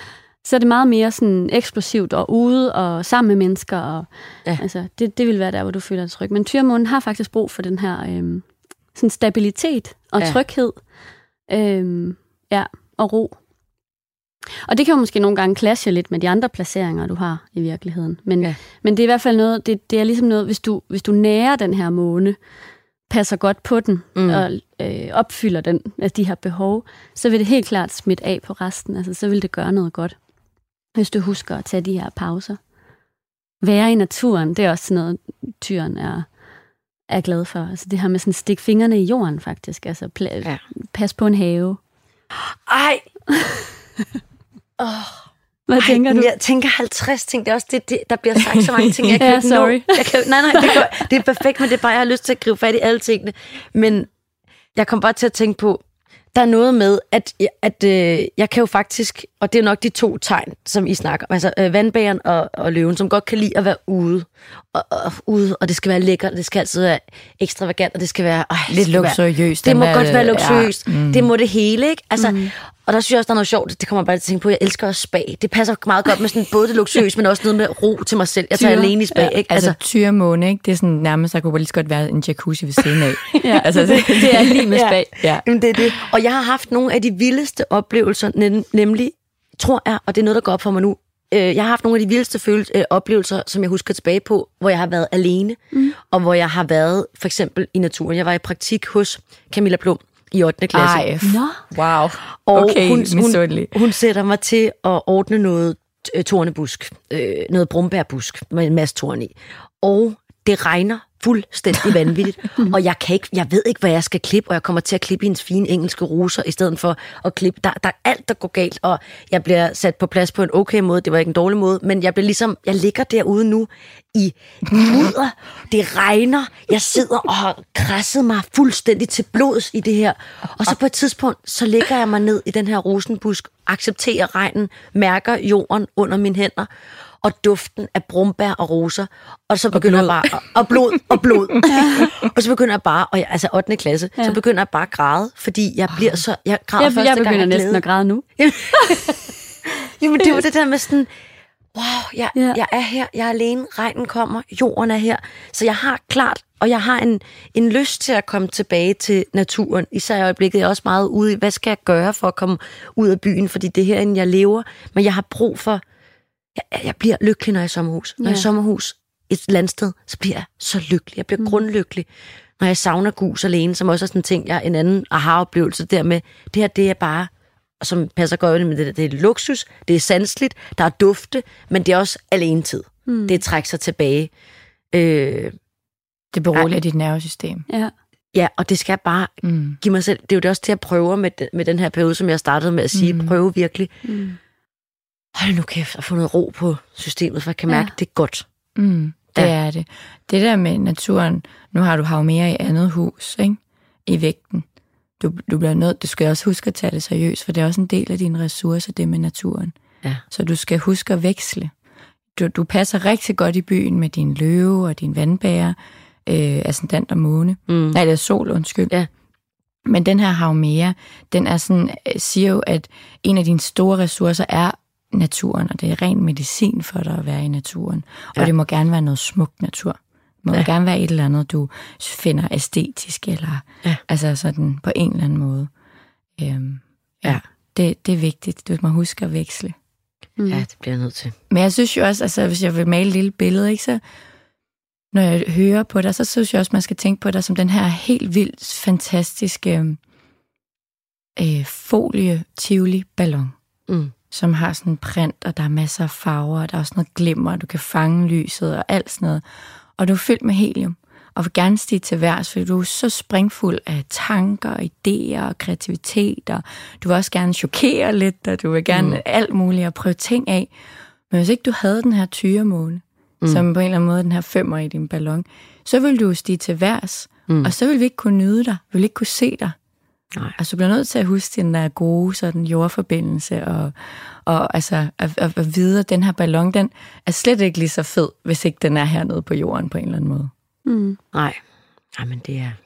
så er det meget mere sådan eksplosivt og ude og sammen med mennesker. Og, ja. altså, det, det vil være der, hvor du føler dig tryg. Men tyremånen har faktisk brug for den her øhm, sådan stabilitet og ja. tryghed øhm, ja, og ro. Og det kan jo måske nogle gange clashe lidt med de andre placeringer, du har i virkeligheden. Men, ja. men det er i hvert fald noget, det, det er ligesom noget, hvis du, hvis du nærer den her måne, passer godt på den mm. og øh, opfylder den af de her behov, så vil det helt klart smitte af på resten. Altså, så vil det gøre noget godt, hvis du husker at tage de her pauser. Være i naturen, det er også sådan noget, tyren er, er glad for. Altså det her med sådan stik fingrene i jorden, faktisk. Altså pl- ja. Pas på en have. Ej! oh. Hvad Ej, tænker du? Jeg tænker halvtreds ting. Det er også det, det der bliver sagt så mange ting. Jeg kan ja, ikke sorry. nå. Jeg kan, nej, nej, det, går, det er perfekt, men det er bare, jeg har lyst til at gribe fat i alle tingene. Men jeg kom bare til at tænke på, der er noget med, at, at øh, jeg kan jo faktisk, og det er nok de to tegn, som I snakker om, altså øh, vandbæren og, og løven, som godt kan lide at være ude, og, og, ude, og det skal være lækkert, det skal altid være ekstravagant, og det skal være... Øh, lidt luksuriøst. Det må godt være luksuriøst. Ja. Mm. Det må det hele, ikke? Altså, mm. Og der synes jeg også, der er noget sjovt, det kommer bare til at tænke på, jeg elsker også spa. Det passer meget godt med sådan både det luksuriøst, men også noget med ro til mig selv. Jeg tager alene i spa, ja. ikke? Altså, altså tyremåne, ikke? Det er sådan nærmest, der kunne lige så godt være en jacuzzi ved siden af. ja, altså, det, det er lige med spa. Ja. Ja. Jamen, det er det. Og jeg har haft nogle af de vildeste oplevelser, nemlig, tror jeg, og det er noget, der går op for mig nu, jeg har haft nogle af de vildeste følelser, øh, oplevelser, som jeg husker tilbage på, hvor jeg har været alene, mm. og hvor jeg har været for eksempel i naturen. Jeg var i praktik hos Camilla Plum i ottende klasse. Ej, no. Wow. Og okay, hun, hun, hun sætter mig til at ordne noget øh, tornebusk, øh, noget brumbærbusk med en masse torn i. Og det regner fuldstændig vanvittigt, og jeg kan ikke, jeg ved ikke, hvad jeg skal klippe, og jeg kommer til at klippe hendes fine engelske roser, i stedet for at klippe. Der, der er alt, der går galt, og jeg bliver sat på plads på en okay måde, det var ikke en dårlig måde, men jeg bliver ligesom, jeg ligger derude nu i mudder, det regner, jeg sidder og har krasset mig fuldstændig til blods i det her, og så på et tidspunkt, så ligger jeg mig ned i den her rosenbusk, accepterer regnen, mærker jorden under mine hænder, og duften af brumbær og roser, og så begynder jeg bare, og, og blod, og blod, og så begynder jeg bare, og jeg, altså ottende klasse, ja. så begynder jeg bare at græde, fordi jeg bliver så, jeg græder jeg, første jeg gang, jeg begynder næsten at græde nu. Jamen, det var det der med sådan, wow, jeg, ja. jeg er her, jeg er alene, regnen kommer, jorden er her, så jeg har klart, og jeg har en, en lyst til at komme tilbage til naturen, især i øjeblikket, jeg er også meget ude i, hvad skal jeg gøre for at komme ud af byen, fordi det er herinde, jeg lever, men jeg har brug for, Jeg, jeg bliver lykkelig, når jeg er i sommerhus. Når jeg er i sommerhus et landsted, så bliver jeg så lykkelig. Jeg bliver mm. grundlykkelig. Når jeg savner gus alene, som også er sådan en ting, jeg en anden aha-oplevelse der med, det her, det er bare, som passer godt med det, det er luksus, det er sanseligt, der er dufte, men det er også alenetid. Mm. Det trækker sig tilbage. Øh, det beroliger dit nervesystem. Ja. Ja, og det skal jeg bare mm. give mig selv. Det er jo det også til at prøve med, med den her periode, som jeg startede med at sige, mm. prøve virkelig. Mm. Hold nu kæft, at få noget ro på systemet, for jeg kan mærke, ja. det er godt. Mm, det ja. er det. Det der med naturen, nu har du Havmea i andet hus, ikke? I vægten. Du, du bliver nødt, du skal også huske at tage det seriøst, for det er også en del af dine ressourcer, det med naturen. Ja. Så du skal huske at veksle. Du, du passer rigtig godt i byen med din løve og din vandbærer, øh, ascendant og måne. Mm. Nej, det er sol, undskyld. Ja. Men den her Havmea, den er sådan, siger jo, at en af dine store ressourcer er naturen, og det er ren medicin for dig at være i naturen. Og ja. det må gerne være noget smukt natur. Det må ja. gerne være et eller andet, du finder æstetisk, eller ja. altså sådan på en eller anden måde. Øhm, ja, ja. Det, det er vigtigt. Du må huske at veksle. Mm. Ja, det bliver jeg nødt til. Men jeg synes jo også, altså hvis jeg vil male et lille billede, ikke, så når jeg hører på dig, så synes jeg også, man skal tænke på dig som den her helt vildt fantastiske øh, folie-tivoli-ballon. Mm. Som har sådan en print, og der er masser af farver, og der er også noget glimmer, og du kan fange lyset og alt sådan noget. Og du er fyldt med helium, og vil gerne stige til værs, fordi du er så springfuld af tanker, idéer og kreativitet, og du vil også gerne chokere lidt, og du vil gerne mm. alt muligt og prøve ting af. Men hvis ikke du havde den her tyremåne, mm. som på en eller anden måde den her femmer i din ballon, så vil du stige til værs, mm. og så vil vi ikke kunne nyde dig, vi vil ikke kunne se dig. Nej. Altså, du bliver nødt til at huske den der gode sådan, jordforbindelse, og, og altså, at, at, at vide, at den her ballon, den er slet ikke lige så fed, hvis ikke den er hernede på jorden på en eller anden måde. Mm. Nej, men det er...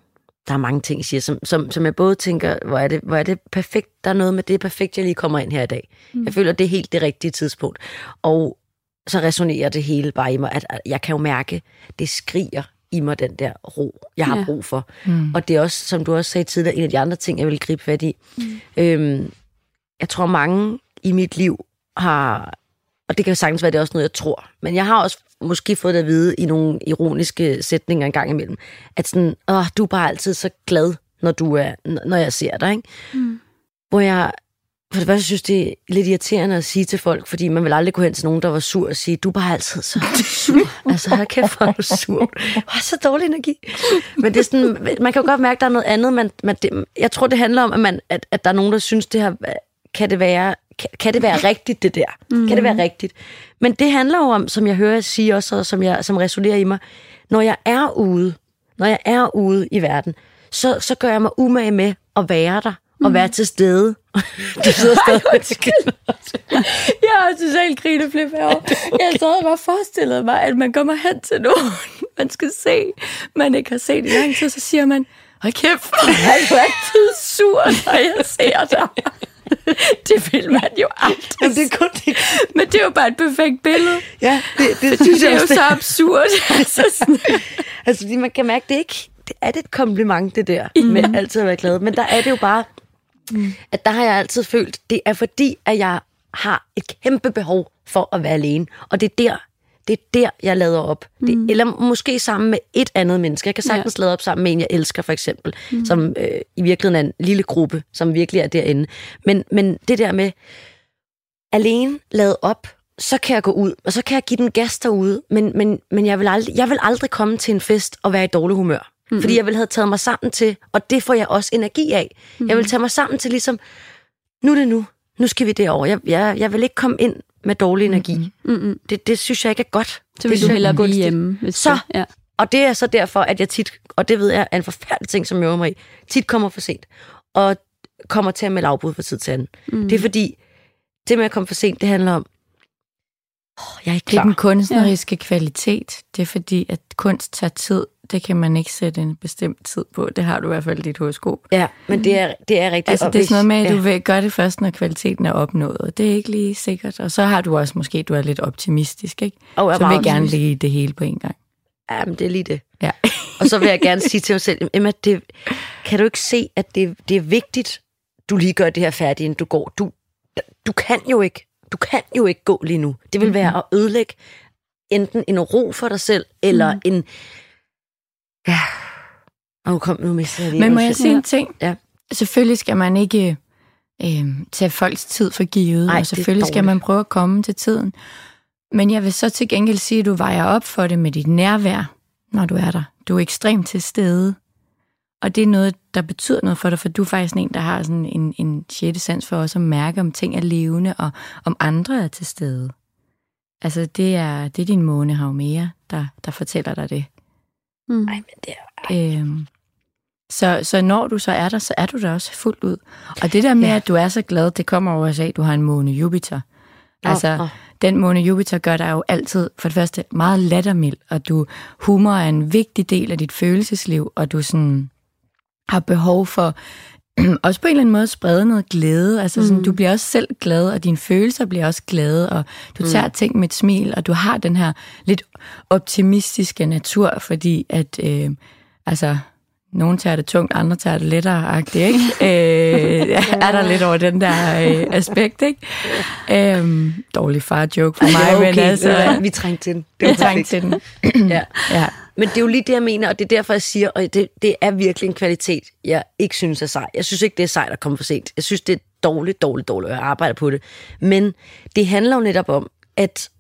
der er mange ting, jeg siger, som, som, som jeg både tænker, hvor er, det, hvor er det perfekt, der er noget med det er perfekt, jeg lige kommer ind her i dag. Mm. Jeg føler, det er helt det rigtige tidspunkt. Og så resonerer det hele bare i mig, at jeg kan jo mærke, det skriger i mig, den der ro, jeg har ja. brug for. Mm. Og det er også, som du også sagde tidligere, en af de andre ting, jeg vil gribe fat i. Mm. Øhm, jeg tror, mange i mit liv har, og det kan sagtens være, det er også noget, jeg tror, men jeg har også måske fået det at vide i nogle ironiske sætninger en gang imellem, at sådan, åh, du er bare altid så glad, når du er, når jeg ser dig, ikke? Mm. Hvor jeg for det første synes, det er lidt irriterende at sige til folk, fordi man vil aldrig gå hen til nogen, der var sur og sige, du er bare altid så sur. Altså, hold kæft, hvor er du sur. Du har så dårlig energi. Men det er sådan, man kan jo godt mærke, at der er noget andet. Man, man, det, jeg tror, det handler om, at, man, at, at der er nogen, der synes, det her, kan det være, kan, kan det være rigtigt, det der? Mm-hmm. Kan det være rigtigt? Men det handler jo om, som jeg hører jeg sige også, og som, jeg, som resonerer i mig, når jeg er ude, når jeg er ude i verden, så, så gør jeg mig umage med at være der, og være til stede. Du sidder stadig. Jeg har totalt grineflip herovre. Jeg sad og bare forestillet mig, at man kommer hen til nogen, man skal se, man ikke har set i lang tid, så siger man, hold kæft, jeg er jo altid sur, når jeg ser dig. Det vil man jo aldrig. Jamen, det er kun det. Men det er jo bare et perfekt billede. Ja, det, det, det, det er jo så absurd. altså, altså, fordi man kan mærke, det ikke det er det et kompliment, det der, mm. med altid at være glad. Men der er det jo bare, mm. at der har jeg altid følt, det er fordi, at jeg har et kæmpe behov for at være alene. Og det er der, det er der jeg lader op. Mm. Det, eller måske sammen med et andet menneske. Jeg kan sagtens ja. lade op sammen med en, jeg elsker, for eksempel. Mm. Som øh, i virkeligheden er en lille gruppe, som virkelig er derinde. Men, men det der med alene lade op, så kan jeg gå ud, og så kan jeg give den gas derude. Men, men, men jeg, vil aldrig, jeg vil aldrig komme til en fest og være i dårlig humør. Mm-hmm. Fordi jeg ville have taget mig sammen til, og det får jeg også energi af. Mm-hmm. Jeg vil tage mig sammen til ligesom, nu er det nu, nu skal vi derover. Jeg, jeg, jeg vil ikke komme ind med dårlig energi. Mm-hmm. Det, det synes jeg ikke er godt. Så vil det du hellere blive hjemme. Hvis så, det, ja. Og det er så derfor, at jeg tit, og det ved jeg er en forfærdelig ting, som jeg øver mig i, tit kommer for sent, og kommer til at melde afbud for tid til anden. Mm-hmm. Det er fordi, det med at komme for sent, det handler om, oh, jeg er ikke klar. Det er den kunstneriske ja. kvalitet. Det er fordi, at kunst tager tid. Det kan man ikke sætte en bestemt tid på. Det har du i hvert fald i dit horoskop. Ja, men det er, det er rigtigt. Altså, det er sådan noget med, at du ja. vil gøre det først, når kvaliteten er opnået. Det er ikke lige sikkert. Og så har du også måske, du er lidt optimistisk, ikke? Oh, så vil jeg gerne lige det hele på en gang. Ja, men det er lige det. Ja. Og så vil jeg gerne sige til mig selv, Emma, det, kan du ikke se, at det, det er vigtigt, du lige gør det her færdigt, inden du går? Du, du kan jo ikke. Du kan jo ikke gå lige nu. Det vil være at ødelægge enten en ro for dig selv, eller mm. en... Ja, og nu kom nu mister jeg lige. Men må jeg sige en ting? Ja. Selvfølgelig skal man ikke øh, tage folks tid for givet, Ej, og selvfølgelig skal man prøve at komme til tiden. Men jeg vil så til gengæld sige, at du vejer op for det med dit nærvær, når du er der. Du er ekstremt til stede. Og det er noget, der betyder noget for dig, for du er faktisk en, der har sådan en, en sjette sans for også at mærke, om ting er levende, og om andre er til stede. Altså, det er, det er din måne Haumea, der, der fortæller dig det. Mm. Ej, men det er... Øhm, så, så når du så er der, så er du der også fuldt ud. Og det der med, ja. at du er så glad, det kommer over af, at du har en måne Jupiter. Altså, oh, oh. den måne Jupiter gør dig jo altid, for det første, meget lattermild, og du humor er en vigtig del af dit følelsesliv, og du sådan har behov for også på en eller anden måde sprede noget glæde. Altså sådan, mm. du bliver også selv glad, og dine følelser bliver også glade, og du tager mm. ting med et smil, og du har den her lidt optimistiske natur, fordi at, øh, altså, nogen tager det tungt, andre tager det lettere-agtigt, ikke? øh, er der lidt over den der øh, aspekt, ikke? Øh, dårlig far-joke for mig, okay. men altså... Ja, vi trængte til den. Det vi trængte til den. ja. ja. Men det er jo lige det, jeg mener, og det er derfor, jeg siger, og det, det er virkelig en kvalitet, jeg ikke synes er sej. Jeg synes ikke, det er sejt at komme for sent. Jeg synes, det er dårligt, dårligt, dårligt, og jeg arbejder på det. Men det handler jo netop om, at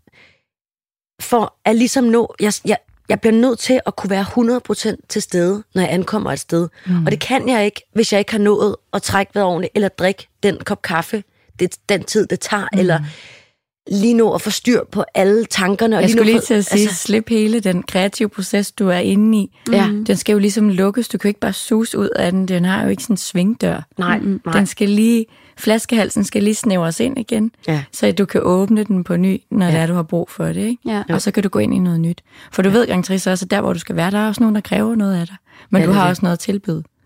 for at ligesom nå... Jeg, jeg, jeg bliver nødt til at kunne være hundrede procent til stede, når jeg ankommer et sted. Mm. Og det kan jeg ikke, hvis jeg ikke har nået at trække vejret ordentligt, eller drikke den kop kaffe, det, den tid, det tager, mm. eller... lige nu at få styr på alle tankerne. Og jeg lige skulle lige til at sige, altså, slip hele den kreative proces, du er inde i. Ja. Den skal jo ligesom lukkes. Du kan ikke bare suse ud af den. Den har jo ikke sådan en svingdør. Nej, mm. nej. Den skal lige, flaskehalsen skal lige snævres ind igen, ja. Så du kan åbne den på ny, når ja. det er, du har brug for det. Ikke? Ja. Og så kan du gå ind i noget nyt. For du ja. ved, Gangtrice, også der, hvor du skal være, der er også nogen, der kræver noget af dig. Men ja, du har det. også noget at tilbyde.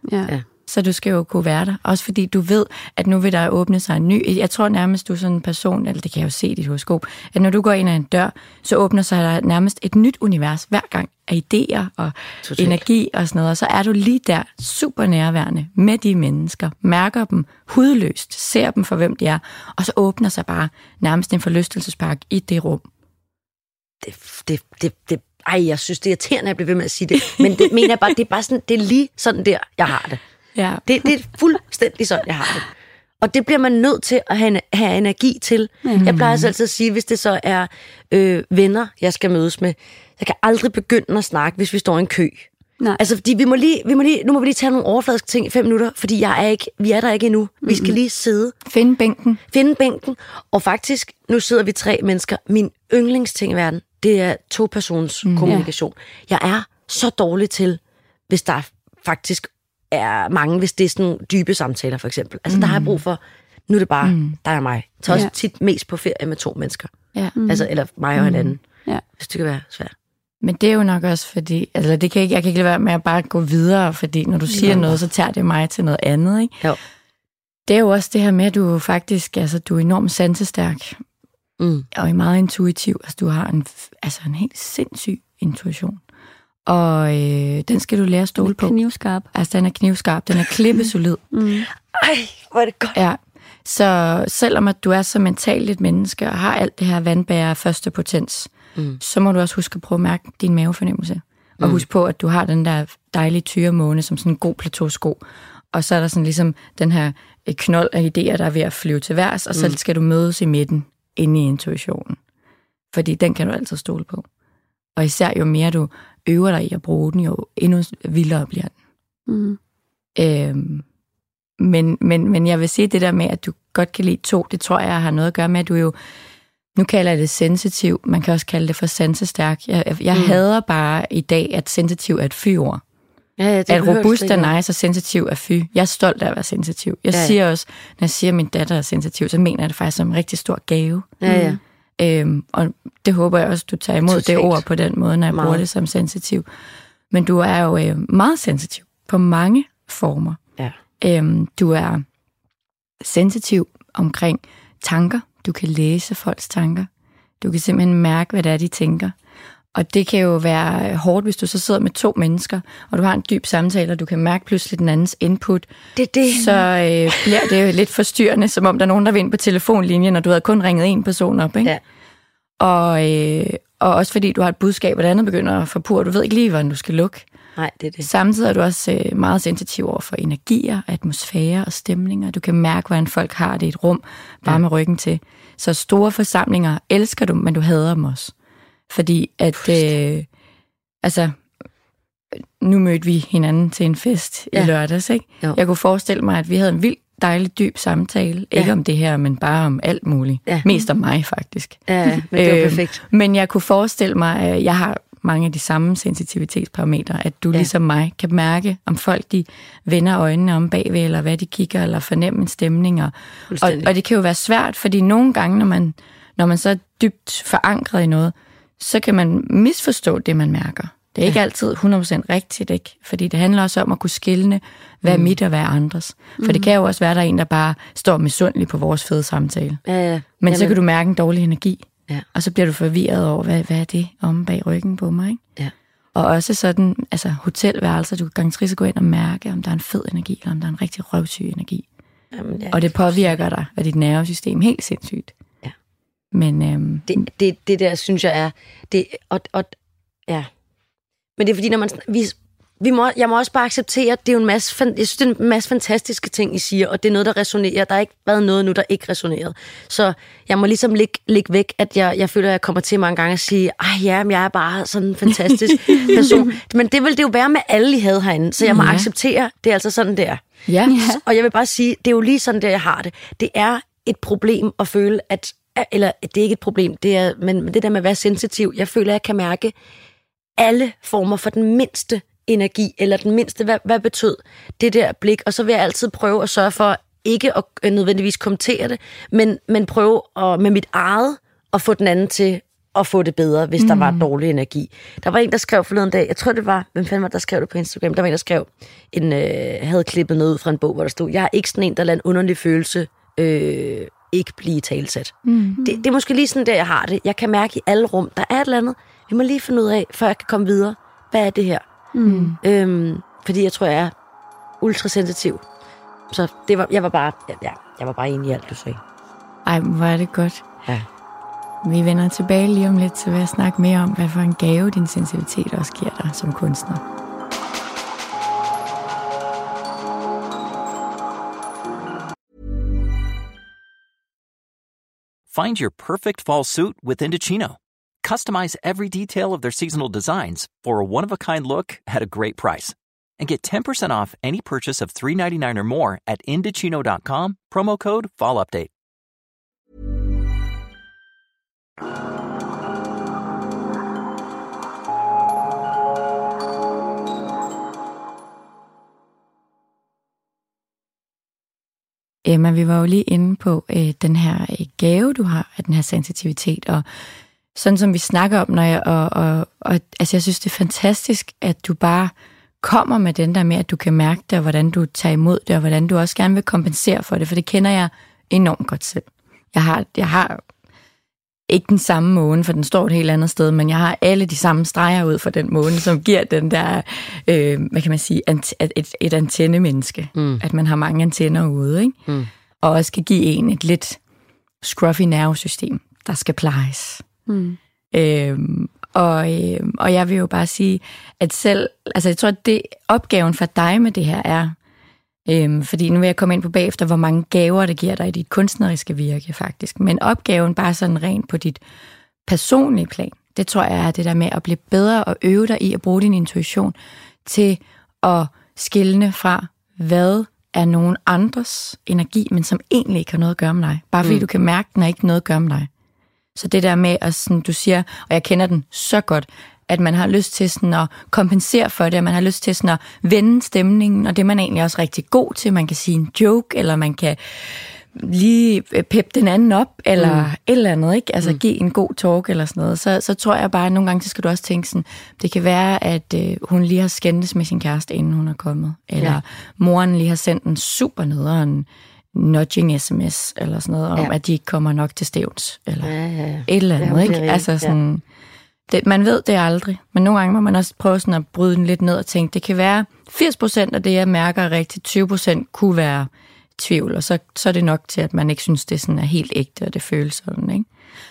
Ja. Ja. Så du skal jo kunne være der. Også fordi du ved, at nu vil der åbne sig en ny... Jeg tror nærmest, du er sådan en person, eller det kan jeg jo se i dit horoskop, at når du går ind ad en dør, så åbner sig der nærmest et nyt univers hver gang af idéer og Totalt. energi og sådan noget. Og så er du lige der super nærværende med de mennesker, mærker dem hudløst, ser dem for hvem de er, og så åbner sig bare nærmest en forlystelsespark i det rum. Det, det, det, det, ej, jeg synes, det er irriterende, at jeg bliver ved med at sige det. Men det mener jeg bare, det er bare sådan, det er lige sådan der, jeg har det. Ja. Det, det er fuldstændig sådan, jeg har det. Og det bliver man nødt til at have, have energi til. Mm. Jeg plejer altså altid at sige, hvis det så er øh, venner, jeg skal mødes med, jeg kan aldrig begynde at snakke, hvis vi står i en kø. Nej. Altså, fordi vi må lige, vi må lige, nu må vi lige tage nogle overfladiske ting i fem minutter, fordi jeg er ikke, vi er der ikke endnu. Vi skal lige sidde. Finde bænken. Finde bænken. Og faktisk, nu sidder vi tre mennesker. Min yndlingsting i verden, det er to-persons mm. kommunikation. Jeg er så dårlig til, hvis der faktisk er mange, hvis det er sådan dybe samtaler, for eksempel. Altså, mm. der har jeg brug for, nu er det bare mm. dig og mig. Så også ja. tit mest på ferie med to mennesker. Ja. Mm. Altså, eller mig og hinanden. Mm. Ja. Hvis det kan være svært. Men det er jo nok også fordi, altså det kan ikke, jeg kan ikke lade være med at bare gå videre, fordi når du siger ja. noget, så tager det mig til noget andet, ikke? Jo. Det er jo også det her med, at du faktisk, altså du er enormt sansestærk, mm. og meget intuitiv. Altså du har en, altså en helt sindssyg intuition. Og øh, den skal du lære at stole på. Knivskarp. Altså den er knivskarp, den er klippesolid. Mm. Ej, hvor er det godt. Ja. Så selvom at du er så mentalt et menneske, og har alt det her vandbærer første potens, mm. så må du også huske at prøve at mærke din mavefornemmelse. Og mm. husk på, at du har den der dejlige tyremåne som sådan en god plateausko. Og så er der sådan ligesom den her knold af idéer, der er ved at flyve til værs, og så mm. skal du mødes i midten inde i intuitionen. Fordi den kan du altid stole på. Og især jo mere du øver dig i at bruge den, jo endnu vildere bliver den. Mm. Øhm, men, men, men jeg vil sige det der med, at du godt kan lide to, det tror jeg har noget at gøre med, at du jo, nu kalder jeg det sensitiv, man kan også kalde det for sansestærk. Jeg, jeg mm. hader bare i dag, at sensitiv er et fy-ord. Ja, ja, at robust er nice og sensitiv er fy. Jeg er stolt af at være sensitiv. Jeg ja, ja. siger også, når jeg siger, at min datter er sensitiv, så mener jeg det faktisk som en rigtig stor gave. Ja, ja. Øhm, og det håber jeg også, du tager imod Totalt. det ord på den måde, når jeg meget. bruger det som sensitiv. Men du er jo øh, meget sensitiv på mange former. Ja. Øhm, du er sensitiv omkring tanker. Du kan læse folks tanker. Du kan simpelthen mærke, hvad det er, de tænker. Og det kan jo være hårdt, hvis du så sidder med to mennesker, og du har en dyb samtale, og du kan mærke pludselig den andens input. Det det. Så øh, bliver det jo lidt forstyrrende, som om der er nogen, der vil ind på telefonlinjen, og du havde kun ringet en person op, ikke? Ja. Og, øh, og også fordi du har et budskab, og det andet begynder at forpurre. Du ved ikke lige, hvordan du skal lukke. Nej, det er det. Samtidig er du også øh, meget sensitiv over for energier, atmosfære og stemninger. Du kan mærke, hvordan folk har det i et rum, bare ja. med ryggen til. Så store forsamlinger elsker du, men du hader dem også. Fordi at, øh, altså, nu mødte vi hinanden til en fest ja. i lørdags, ikke? Jo. Jeg kunne forestille mig, at vi havde en vild, dejlig, dyb samtale. Ja. Ikke om det her, men bare om alt muligt. Ja. Mest om mig, faktisk. Ja, men det var øh, perfekt. Men jeg kunne forestille mig, at jeg har mange af de samme sensitivitetsparametre, at du ja. ligesom mig kan mærke, om folk de vender øjnene om bagved, eller hvad de kigger, eller fornemmer en stemning. Og, og, og det kan jo være svært, fordi nogle gange, når man, når man så er dybt forankret i noget, så kan man misforstå det, man mærker. Det er ikke ja. altid hundrede procent rigtigt, ikke? Fordi det handler også om at kunne skelne, hvad er mit og hvad er andres. For mm. det kan jo også være, at der er en, der bare står misundelig på vores fede samtale. Ja, ja. Men Jamen. så kan du mærke en dårlig energi. Ja. Og så bliver du forvirret over, hvad, hvad er det om bag ryggen på mig, ikke? Ja. Og også sådan, altså hotelværelser, du kan garanteret gå ind og mærke, om der er en fed energi, eller om der er en rigtig røvsyg energi. Jamen, ja. Og det påvirker dig og dit nervesystem helt sindssygt. Men øhm, det, det, det der, synes jeg er... Det, og, og, ja. Men det er fordi, når man... Vi, vi må, jeg må også bare acceptere, at det er jo en masse... Jeg synes, det er en masse fantastiske ting, I siger, og det er noget, der resonerer. Der har ikke været noget nu, der ikke resonerede. Så jeg må ligesom ligge, ligge væk, at jeg, jeg føler, at jeg kommer til mange gange at sige, ej ja, men jeg er bare sådan en fantastisk person. Men det vil det jo være med alle, I havde herinde. Så jeg må ja. acceptere, det er altså sådan, det er. Ja. Og jeg vil bare sige, det er jo lige sådan, der jeg har det. Det er et problem at føle, at eller det er ikke et problem, det er, men det der med at være sensitiv, jeg føler, at jeg kan mærke alle former for den mindste energi, eller den mindste, hvad, hvad betød det der blik, og så vil jeg altid prøve at sørge for, ikke at nødvendigvis kommentere det, men, men prøve at, med mit eget, at få den anden til at få det bedre, hvis mm. der var dårlig energi. Der var en, der skrev forleden dag, jeg tror det var, hvem fanden var der skrev det på Instagram, der var en, der skrev, en, øh, havde klippet noget ud fra en bog, hvor der stod, jeg er ikke sådan en, der lader en underlig følelse øh, ikke blive talsat. Mm. Det, det er måske lige sådan der, jeg har det. Jeg kan mærke i alle rum, der er et eller andet, vi må lige finde ud af, før jeg kan komme videre. Hvad er det her? Mm. Øhm, fordi jeg tror, jeg er ultrasensitiv. Så det var, jeg var bare, ja, jeg var bare enig i alt, du sagde. Ej, hvor er det godt. Ja. Vi vender tilbage lige om lidt, så vil jeg snakke mere om, hvad for en gave din sensitivitet også giver dig som kunstner. Find your perfect fall suit with Indochino. Customize every detail of their seasonal designs for a one-of-a-kind look at a great price. And get ten percent off any purchase of three ninety-nine or more at Indochino dot com, promo code FALLUPDATE. Emma, vi var jo lige inde på øh, den her øh, gave, du har af den her sensitivitet, og sådan som vi snakker om, når jeg, og, og, og altså jeg synes, det er fantastisk, at du bare kommer med den der med, at du kan mærke det, og hvordan du tager imod det, og hvordan du også gerne vil kompensere for det, for det kender jeg enormt godt selv. Jeg har, jeg har ikke den samme måne, for den står et helt andet sted, men jeg har alle de samme streger ud for den måne, som giver den der, øh, hvad kan man sige, ant- et, et antennemenneske. Mm. At man har mange antenner ude, ikke? Mm. Og også kan give en et lidt scruffy nervesystem, der skal plejes. Mm. Øhm, og, øhm, og jeg vil jo bare sige, at selv, altså jeg tror, at det opgaven for dig med det her er, øhm, fordi nu vil jeg komme ind på bagefter, hvor mange gaver det giver dig i dit kunstneriske virke faktisk, men opgaven bare sådan rent på dit personlige plan, det tror jeg er det der med at blive bedre og øve dig i at bruge din intuition til at skelne fra, hvad er nogen andres energi, men som egentlig ikke har noget at gøre med dig, bare fordi mm. du kan mærke, den har ikke noget at gøre med dig. Så det der med, at sådan, du siger, og jeg kender den så godt, at man har lyst til sådan at kompensere for det, og man har lyst til sådan at vende stemningen, og det er man egentlig også rigtig god til. Man kan sige en joke, eller man kan lige peppe den anden op, eller mm. et eller andet, ikke? Altså mm. give en god talk, eller sådan noget. Så, så tror jeg bare, at nogle gange, så skal du også tænke sådan, det kan være, at øh, hun lige har skændtes med sin kæreste, inden hun er kommet. Eller ja. moren lige har sendt en super nederen nudging sms, eller sådan noget, om ja. at de ikke kommer nok til stævns, eller ja, ja, ja. et eller andet, ikke? Altså sådan, ja. det, man ved det aldrig, men nogle gange må man også prøve sådan at bryde den lidt ned og tænke, det kan være firs procent af det, jeg mærker er rigtigt, tyve procent kunne være tvivl, og så, så er det nok til, at man ikke synes, det sådan er helt ægte, og det føles sådan, ikke?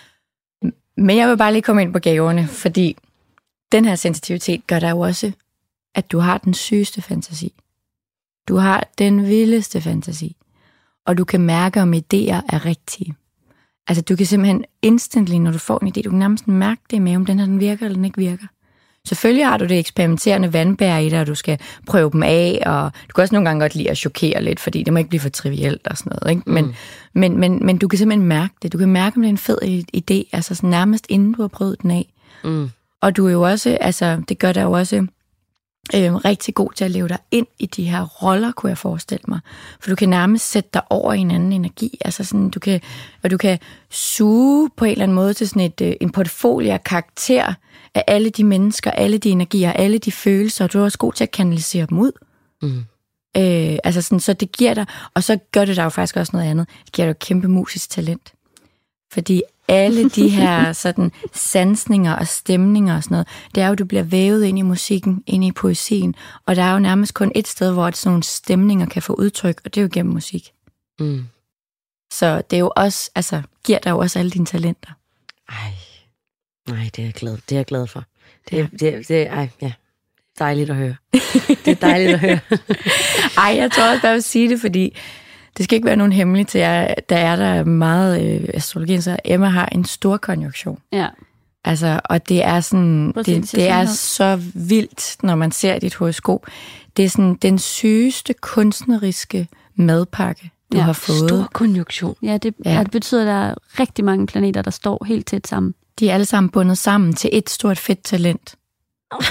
Men jeg vil bare lige komme ind på gaverne, fordi den her sensitivitet gør der jo også, at du har den sygeste fantasi. Du har den vildeste fantasi. Og du kan mærke, om idéer er rigtige. Altså, du kan simpelthen instantly, når du får en idé, du kan nærmest mærke det med, om den her den virker eller den ikke virker. Selvfølgelig har du det eksperimenterende vandbær i dig, og du skal prøve dem af, og du kan også nogle gange godt lide at chokere lidt, fordi det må ikke blive for trivielt og sådan noget, ikke? Men, mm. men, men, men du kan simpelthen mærke det. Du kan mærke, om det er en fed idé, altså sådan nærmest inden du har prøvet den af. Mm. Og du er jo også, altså, det gør dig jo også Øh, rigtig god til at leve dig ind i de her roller, kunne jeg forestille mig. For du kan nærmest sætte dig over i en anden energi. Altså sådan, du kan, og du kan suge på en eller anden måde til sådan et, øh, en portfolio af karakter af alle de mennesker, alle de energier, alle de følelser, og du er også god til at kanalisere dem ud. Mm. Øh, altså sådan, så det giver dig, og så gør det dig jo faktisk også noget andet. Det giver dig kæmpe musisk talent. Fordi alle de her sådan sansninger og stemninger og sådan noget, det er jo, du bliver vævet ind i musikken, ind i poesien, og der er jo nærmest kun et sted, hvor sådan nogle stemninger kan få udtryk, og det er jo gennem musik. Mm. Så det er jo også, altså, giver dig jo også alle dine talenter. Ej, nej, det er jeg glad, det er jeg glad for. Det er, det, er, det er, ej, ja, dejligt at høre. Det er dejligt at høre. Ej, jeg tror også, jeg vil sige det, fordi det skal ikke være nogen hemmeligt til jer. Der er der meget øh, astrologien, så Emma har en stor konjunktion. Ja. Altså, og det er sådan, det, det er så vildt, når man ser dit horoskop. Det er sådan den sygeste kunstneriske madpakke, du ja, har fået. Stor konjunktion. Ja, det, ja. det betyder, at der er rigtig mange planeter, der står helt tæt sammen. De er alle sammen bundet sammen til et stort fedt talent. Oh.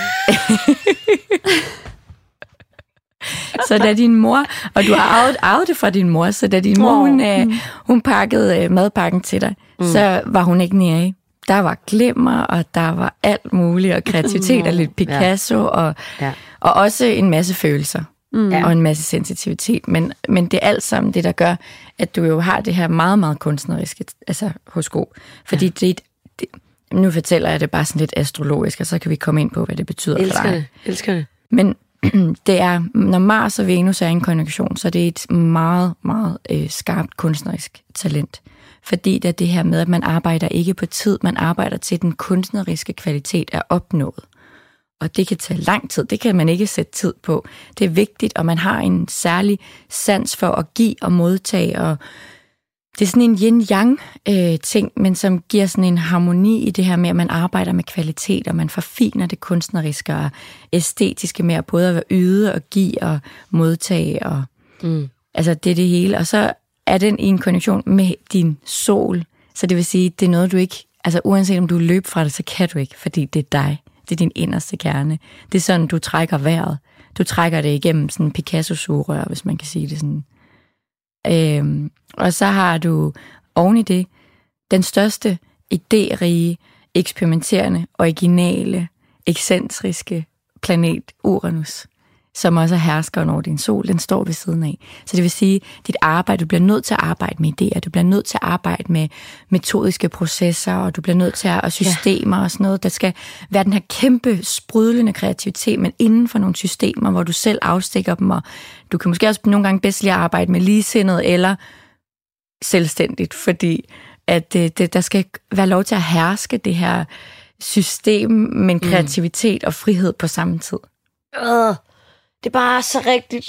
Så da din mor, og du har arvet, arvet det fra din mor, så da din mor, oh. hun, øh, hun pakkede øh, madpakken til dig, mm. så var hun ikke nede. der var glimmer, og der var alt muligt, og kreativitet, og lidt Picasso, ja. Og, ja. og også en masse følelser, mm. og en masse sensitivitet. Men, men det er alt sammen det, der gør, at du jo har det her meget, meget kunstneriske altså, horoskop. Fordi ja. det, det, nu fortæller jeg det bare sådan lidt astrologisk, og så kan vi komme ind på, hvad det betyder elsker for dig. Det, elsker det. Men det er, når Mars og Venus er i en konjunktion, så det er et meget, meget øh, skarpt kunstnerisk talent. Fordi det er det her med, at man arbejder ikke på tid, man arbejder til, den kunstneriske kvalitet er opnået. Og det kan tage lang tid, det kan man ikke sætte tid på. Det er vigtigt, og man har en særlig sans for at give og modtage, og det er sådan en yin-yang øh, ting, men som giver sådan en harmoni i det her med, at man arbejder med kvalitet, og man forfiner det kunstneriske og æstetiske med at både at yde og give og modtage, og mm. altså det er det hele. Og så er den i en konjunktion med din sol, så det vil sige, det er noget, du ikke, altså uanset om du løber fra det, så kan du ikke, fordi det er dig. Det er din inderste kerne. Det er sådan, du trækker vejret. Du trækker det igennem sådan en Picasso-sugerør, hvis man kan sige det sådan. Øhm, og så har du oven i det den største idérige, eksperimenterende, originale, ekscentriske planet Uranus, som også er herskeren over din sol. Den står ved siden af. Så det vil sige, dit arbejde, du bliver nødt til at arbejde med idéer, du bliver nødt til at arbejde med metodiske processer, og du bliver nødt til at og systemer ja. Og sådan noget. Der skal være den her kæmpe, sprudlende kreativitet, men inden for nogle systemer, hvor du selv afstikker dem, og du kan måske også nogle gange bedst lige arbejde med ligesindet eller selvstændigt, fordi at det, det, der skal være lov til at herske det her system, men kreativitet mm. og frihed på samme tid. Øh. Det er bare så rigtigt.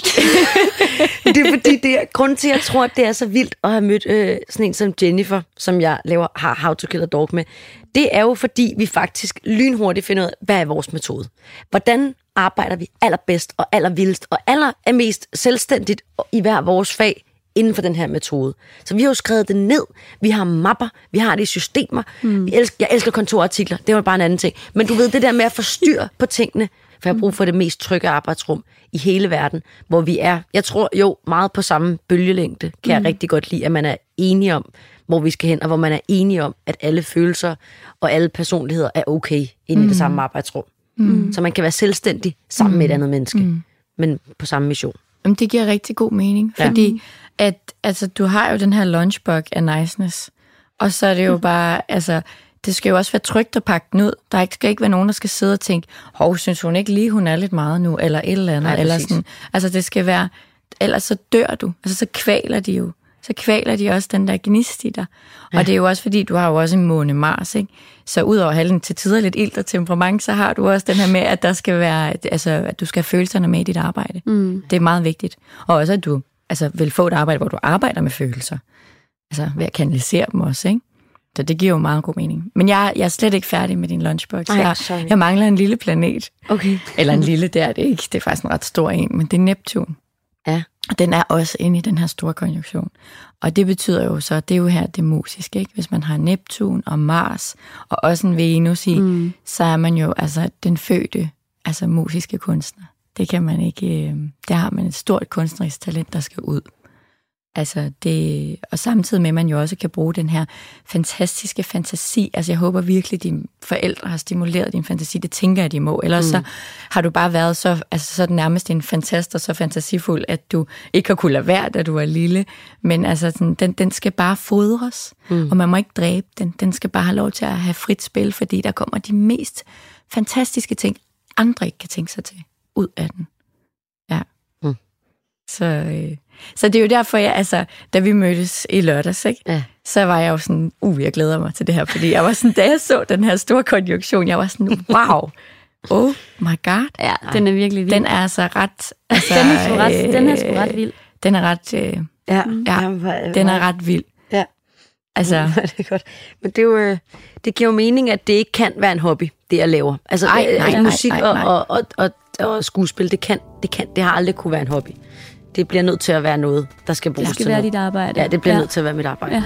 Det er fordi, det er grunden til, at jeg tror, at det er så vildt at have mødt øh, sådan en som Jennifer, som jeg laver har How to Kill a Dog med. Det er jo fordi, vi faktisk lynhurtigt finder ud af, hvad er vores metode? Hvordan arbejder vi allerbedst og allervildest og allermest selvstændigt i hver vores fag inden for den her metode? Så vi har jo skrevet det ned. Vi har mapper. Vi har det i systemer. Mm. Vi elsker, jeg elsker kontorartikler. Det var bare en anden ting. Men du ved, det der med at få styr på tingene, for jeg har brug for det mest trygge arbejdsrum i hele verden, hvor vi er, jeg tror jo, meget på samme bølgelængde, kan jeg mm. rigtig godt lide, at man er enige om, hvor vi skal hen, og hvor man er enige om, at alle følelser og alle personligheder er okay inde mm. i det samme arbejdsrum. Mm. Så man kan være selvstændig sammen mm. med et andet menneske, mm. men på samme mission. Jamen, det giver rigtig god mening, fordi ja. at, altså, du har jo den her lunchbug af niceness, og så er det jo mm. bare, altså, det skal jo også være trygt at pakke den ud. Der skal ikke være nogen, der skal sidde og tænke, hov, synes hun ikke lige, hun er lidt meget nu, eller et eller andet. Nej, eller sådan. Altså, det skal være, ellers så dør du. Altså, så kvaler de jo. Så kvaler de også den der gnist i dig. Ja. Og det er jo også fordi, du har jo også en måne Mars, ikke? Så udover at have den til tider lidt ilt og temperament, så har du også den her med, at der skal være, altså, at du skal have følelserne med i dit arbejde. Mm. Det er meget vigtigt. Og også, at du altså, vil få et arbejde, hvor du arbejder med følelser. Altså, ved at kanalisere dem også, ikke? Så det giver jo meget god mening. Men jeg, jeg er slet ikke færdig med din lunchbox. Ej, jeg, jeg mangler en lille planet. Okay. Eller en lille, det er det ikke. Det er faktisk en ret stor en, men det er Neptun. Ja. Og den er også inde i den her store konjunktion. Og det betyder jo så, det er jo her det musiske, ikke? Hvis man har Neptun og Mars, og også en Venus i, mm. så er man jo altså den fødte, altså musiske kunstner. Det kan man ikke, øh, der har man et stort kunstnerisk talent, der skal ud. Altså det, og samtidig med, at man jo også kan bruge den her fantastiske fantasi. Altså jeg håber virkelig, at dine forældre har stimuleret din fantasi. Det tænker jeg, de må. Ellers mm. så har du bare været så, altså så er det nærmest en fantast og så fantasifuld, at du ikke har kunnet lade være, da du var lille. Men altså sådan, den, den skal bare fodres, mm. og man må ikke dræbe den. Den skal bare have lov til at have frit spil, fordi der kommer de mest fantastiske ting, andre ikke kan tænke sig til, ud af den. Ja. Mm. Så... Øh, Så det er jo derfor, jeg, altså, da vi mødtes i lørdags, ikke? Ja. Så var jeg jo sådan, uh, jeg glæder mig til det her, fordi jeg var sådan, da jeg så den her store konjunktion, jeg var sådan, wow, oh my god. Ja, den er virkelig vild. Den er altså ret... Altså, den er sgu ret, øh, den er sgu ret vild. Den er ret... Øh, ja, ja, den er ret vild. Ja, altså, det er godt. Men det, er jo, det giver jo mening, at det ikke kan være en hobby, det jeg laver. Altså, ej, nej, nej, musik nej, nej, nej. Og, og, og, og skuespil, det kan, det kan, det har aldrig kunne være en hobby. Det bliver nødt til at være noget, der skal bruges til Det skal være dit arbejde. Ja, det bliver ja. nødt til at være mit arbejde. Ja.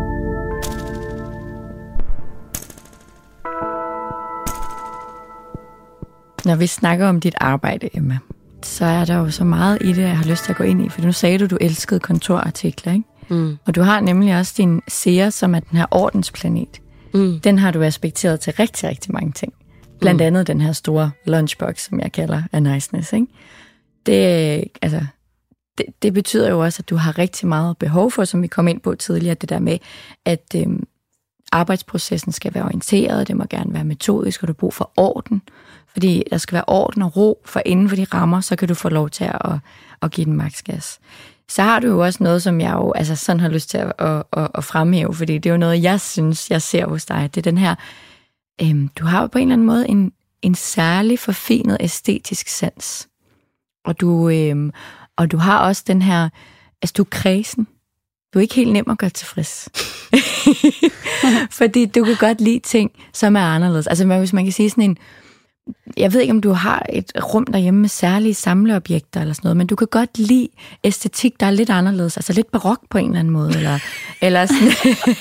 Når vi snakker om dit arbejde, Emma, så er der jo så meget i det, jeg har lyst til at gå ind i. For nu sagde du, du elskede kontorartikler, ikke? Mm. Og du har nemlig også din seer, som er den her ordensplanet. mm. den har du aspekteret til rigtig, rigtig mange ting. Blandt mm. andet den her store lunchbox, som jeg kalder a niceness, ikke? Det, altså, det, det betyder jo også, at du har rigtig meget behov for, som vi kom ind på tidligere, det der med, at øhm, arbejdsprocessen skal være orienteret, det må gerne være metodisk, og du har brug for orden. Fordi der skal være orden og ro, for inden for de rammer, så kan du få lov til at, at, at give den maksgas. Så har du jo også noget, som jeg jo altså sådan har lyst til at, at, at, at fremhæve, fordi det er jo noget, jeg synes, jeg ser hos dig. Det er den her, øhm, du har jo på en eller anden måde en, en særlig forfinet æstetisk sans. Og du, øhm, og du har også den her, altså du er kredsen. Du er ikke helt nem at gøre tilfreds. Fordi du kan godt lide ting, som er anderledes. Altså hvis man kan sige sådan en, jeg ved ikke, om du har et rum derhjemme med særlige samleobjekter eller sådan noget, men du kan godt lide æstetik, der er lidt anderledes, altså lidt barok på en eller anden måde, eller, eller sådan.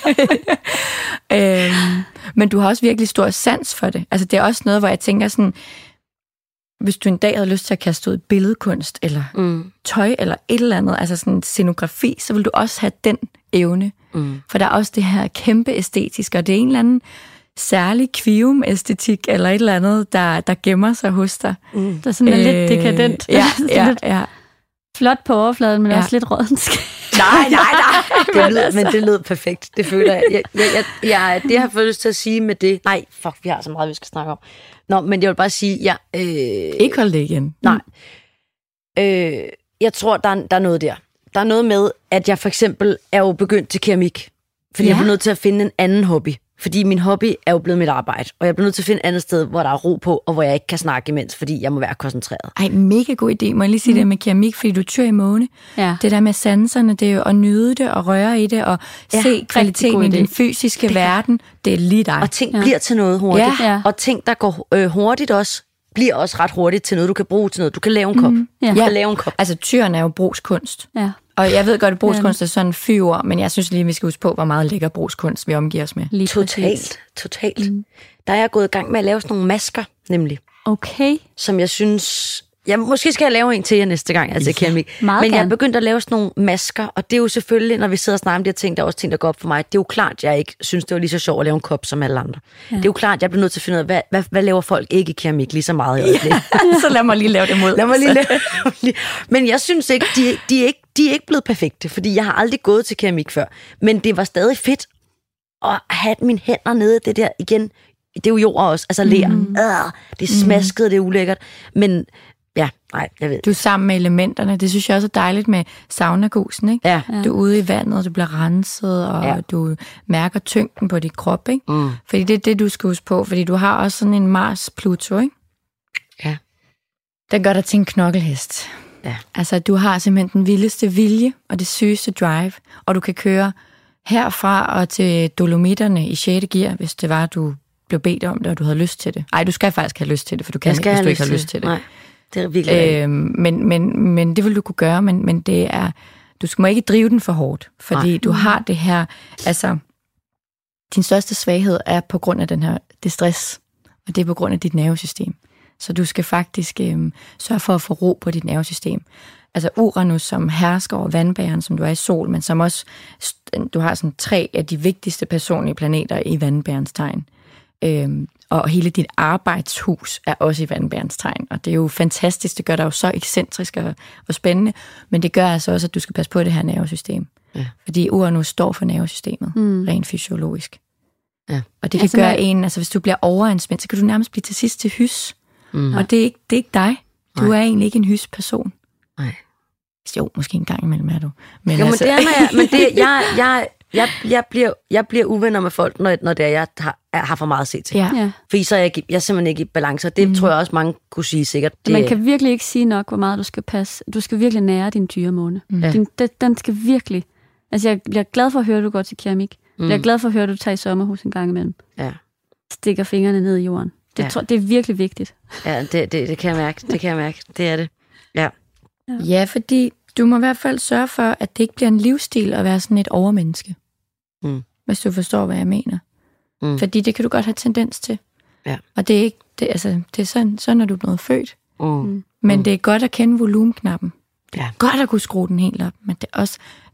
øhm, men du har også virkelig stor sans for det. Altså det er også noget, hvor jeg tænker sådan, hvis du en dag havde lyst til at kaste ud billedkunst, eller mm. tøj, eller et eller andet, altså sådan scenografi, så vil du også have den evne. Mm. For der er også det her kæmpe æstetiske, og det er en eller anden særlig kvium-æstetik, eller et eller andet, der, der gemmer sig hos dig. Mm. Der er sådan øh, lidt dekadent. Ja, ja, ja. Flot på overfladen, men ja. også lidt rådensk. Nej, nej, nej. Det lød, men det lød perfekt. Det føler jeg. Jeg, jeg, jeg, jeg. Det har jeg fået lyst til at sige med det. Nej, fuck, vi har så meget, vi skal snakke om. Nå, men jeg vil bare sige, jeg... Øh, ikke hold det igen. Nej. Øh, jeg tror, der er, der er noget der. Der er noget med, at jeg for eksempel er jo begyndt til keramik. Fordi ja. jeg er nødt til at finde en anden hobby. Fordi min hobby er jo blevet mit arbejde, og jeg bliver nødt til at finde et andet sted, hvor der er ro på, og hvor jeg ikke kan snakke imens, fordi jeg må være koncentreret. Ej, mega god idé. Må jeg lige sige mm. det med keramik, fordi du tyr i måne. Ja. Det der med sanserne, det er jo at nyde det, og røre i det, og ja, se kvaliteten i den fysiske det verden. Det er lige dig. Og ting ja. bliver til noget hurtigt. Ja. Og ting, der går øh, hurtigt også, bliver også ret hurtigt til noget, du kan bruge til noget. Du kan lave en kop. Mm. Ja. Du kan lave en kop. Altså, tyren er jo brugskunst. Ja. Og jeg ved godt, at brugskunst er sådan en fyord, men jeg synes lige, vi skal huske på, hvor meget lækker brugskunst vi omgiver os med. Lige totalt, totalt. Mm. Der er jeg gået i gang med at lave sådan nogle masker, nemlig. Okay. Som jeg synes... Ja, måske skal jeg lave en til jer næste gang, altså ja, keramik. Men gerne. Jeg er begyndt at lave sådan nogle masker, og det er jo selvfølgelig, når vi sidder og snakker om de her ting, der er også ting, der går op for mig. Det er jo klart, at jeg ikke synes, det var lige så sjovt at lave en kop som alle andre. Ja. Det er jo klart, at jeg bliver nødt til at finde ud af, hvad, hvad, hvad laver folk ikke i keramik lige så meget i øjeblikket. Ja. Så lad mig lige lave det mod. Lad mig lige lave det. Men jeg synes ikke de, de, er ikke, de er ikke blevet perfekte, fordi jeg har aldrig gået til keramik før. Men det var stadig fedt at have mine hænder nede det der igen. Det er jo jord også, altså ler. Mm. Øh, det er smasket, mm. det er ulækkert. Men... Ja, nej, jeg ved. Du er sammen med elementerne. Det synes jeg også er dejligt med saunagusen, ikke? Ja. Du er ude i vandet, og du bliver renset, og ja. du mærker tyngden på dit krop, ikke? Mm. Fordi det er det, du skal huske på. Fordi du har også sådan en Mars-Pluto, ikke? Ja. Den gør dig til en knokkelhest. Ja. Altså, du har simpelthen den vildeste vilje, og det sygeste drive. Og du kan køre herfra og til Dolomitterne i sjette gear, hvis det var, du blev bedt om det, og du havde lyst til det. Ej, du skal faktisk have lyst til det, for du kan ikke, hvis du ikke har lyst til det. Nej. Det er virkelig øh, men, men, men det vil du kunne gøre, men, men det er, du må ikke drive den for hårdt, fordi Nej. du har det her, altså, din største svaghed er på grund af den her, det stress, og det er på grund af dit nervesystem. Så du skal faktisk øh, sørge for at få ro på dit nervesystem. Altså Uranus, som hersker over vandbæren, som du er i sol, men som også, du har sådan tre af de vigtigste personlige planeter i vandbærens tegn. Øh, Og hele dit arbejdshus er også i vandbærens tegn. Og det er jo fantastisk. Det gør dig jo så ekscentrisk og, og spændende. Men det gør altså også, at du skal passe på det her nervesystem. Ja. Fordi Uranus står for nervesystemet, mm. rent fysiologisk. Ja. Og det kan altså, gøre man... en, altså hvis du bliver overanspændt, så kan du nærmest blive til sidst til hys. Mm. Og det er, ikke, det er ikke dig. Du Nej. er egentlig ikke en hys-person. Nej. Jo, måske en gang imellem er du. Men jo, altså... men det er, jeg, men det, jeg, jeg, jeg, jeg, bliver, jeg bliver uvenner med folk, når, når det er, jeg har, har for meget at se til. Ja. Ja. Fordi så er jeg, jeg er simpelthen ikke i balance, og det mm. tror jeg også, mange kunne sige sikkert. Det... Man kan virkelig ikke sige nok, hvor meget du skal passe. Du skal virkelig nære din dyremåne. Mm. Din, den, den skal virkelig... Altså, jeg bliver glad for at høre, at du går til keramik. Mm. Jeg er glad for at høre, at du tager i sommerhus en gang imellem. Ja. Stikker fingrene ned i jorden. Det, ja. tror, det er virkelig vigtigt. Ja, det, det, det kan jeg mærke. Det kan jeg mærke. Det er det. Ja. Ja, ja, fordi du må i hvert fald sørge for, at det ikke bliver en livsstil at være sådan et overmenneske. Mm. Hvis du forstår, hvad jeg mener. Mm. Fordi det kan du godt have tendens til. Ja. Og det er ikke, det, altså, det er sådan, sådan, når du er blevet født. Mm. Men mm. det er godt at kende volumenknappen. Det er ja. godt at kunne skrue den helt op, men det er også,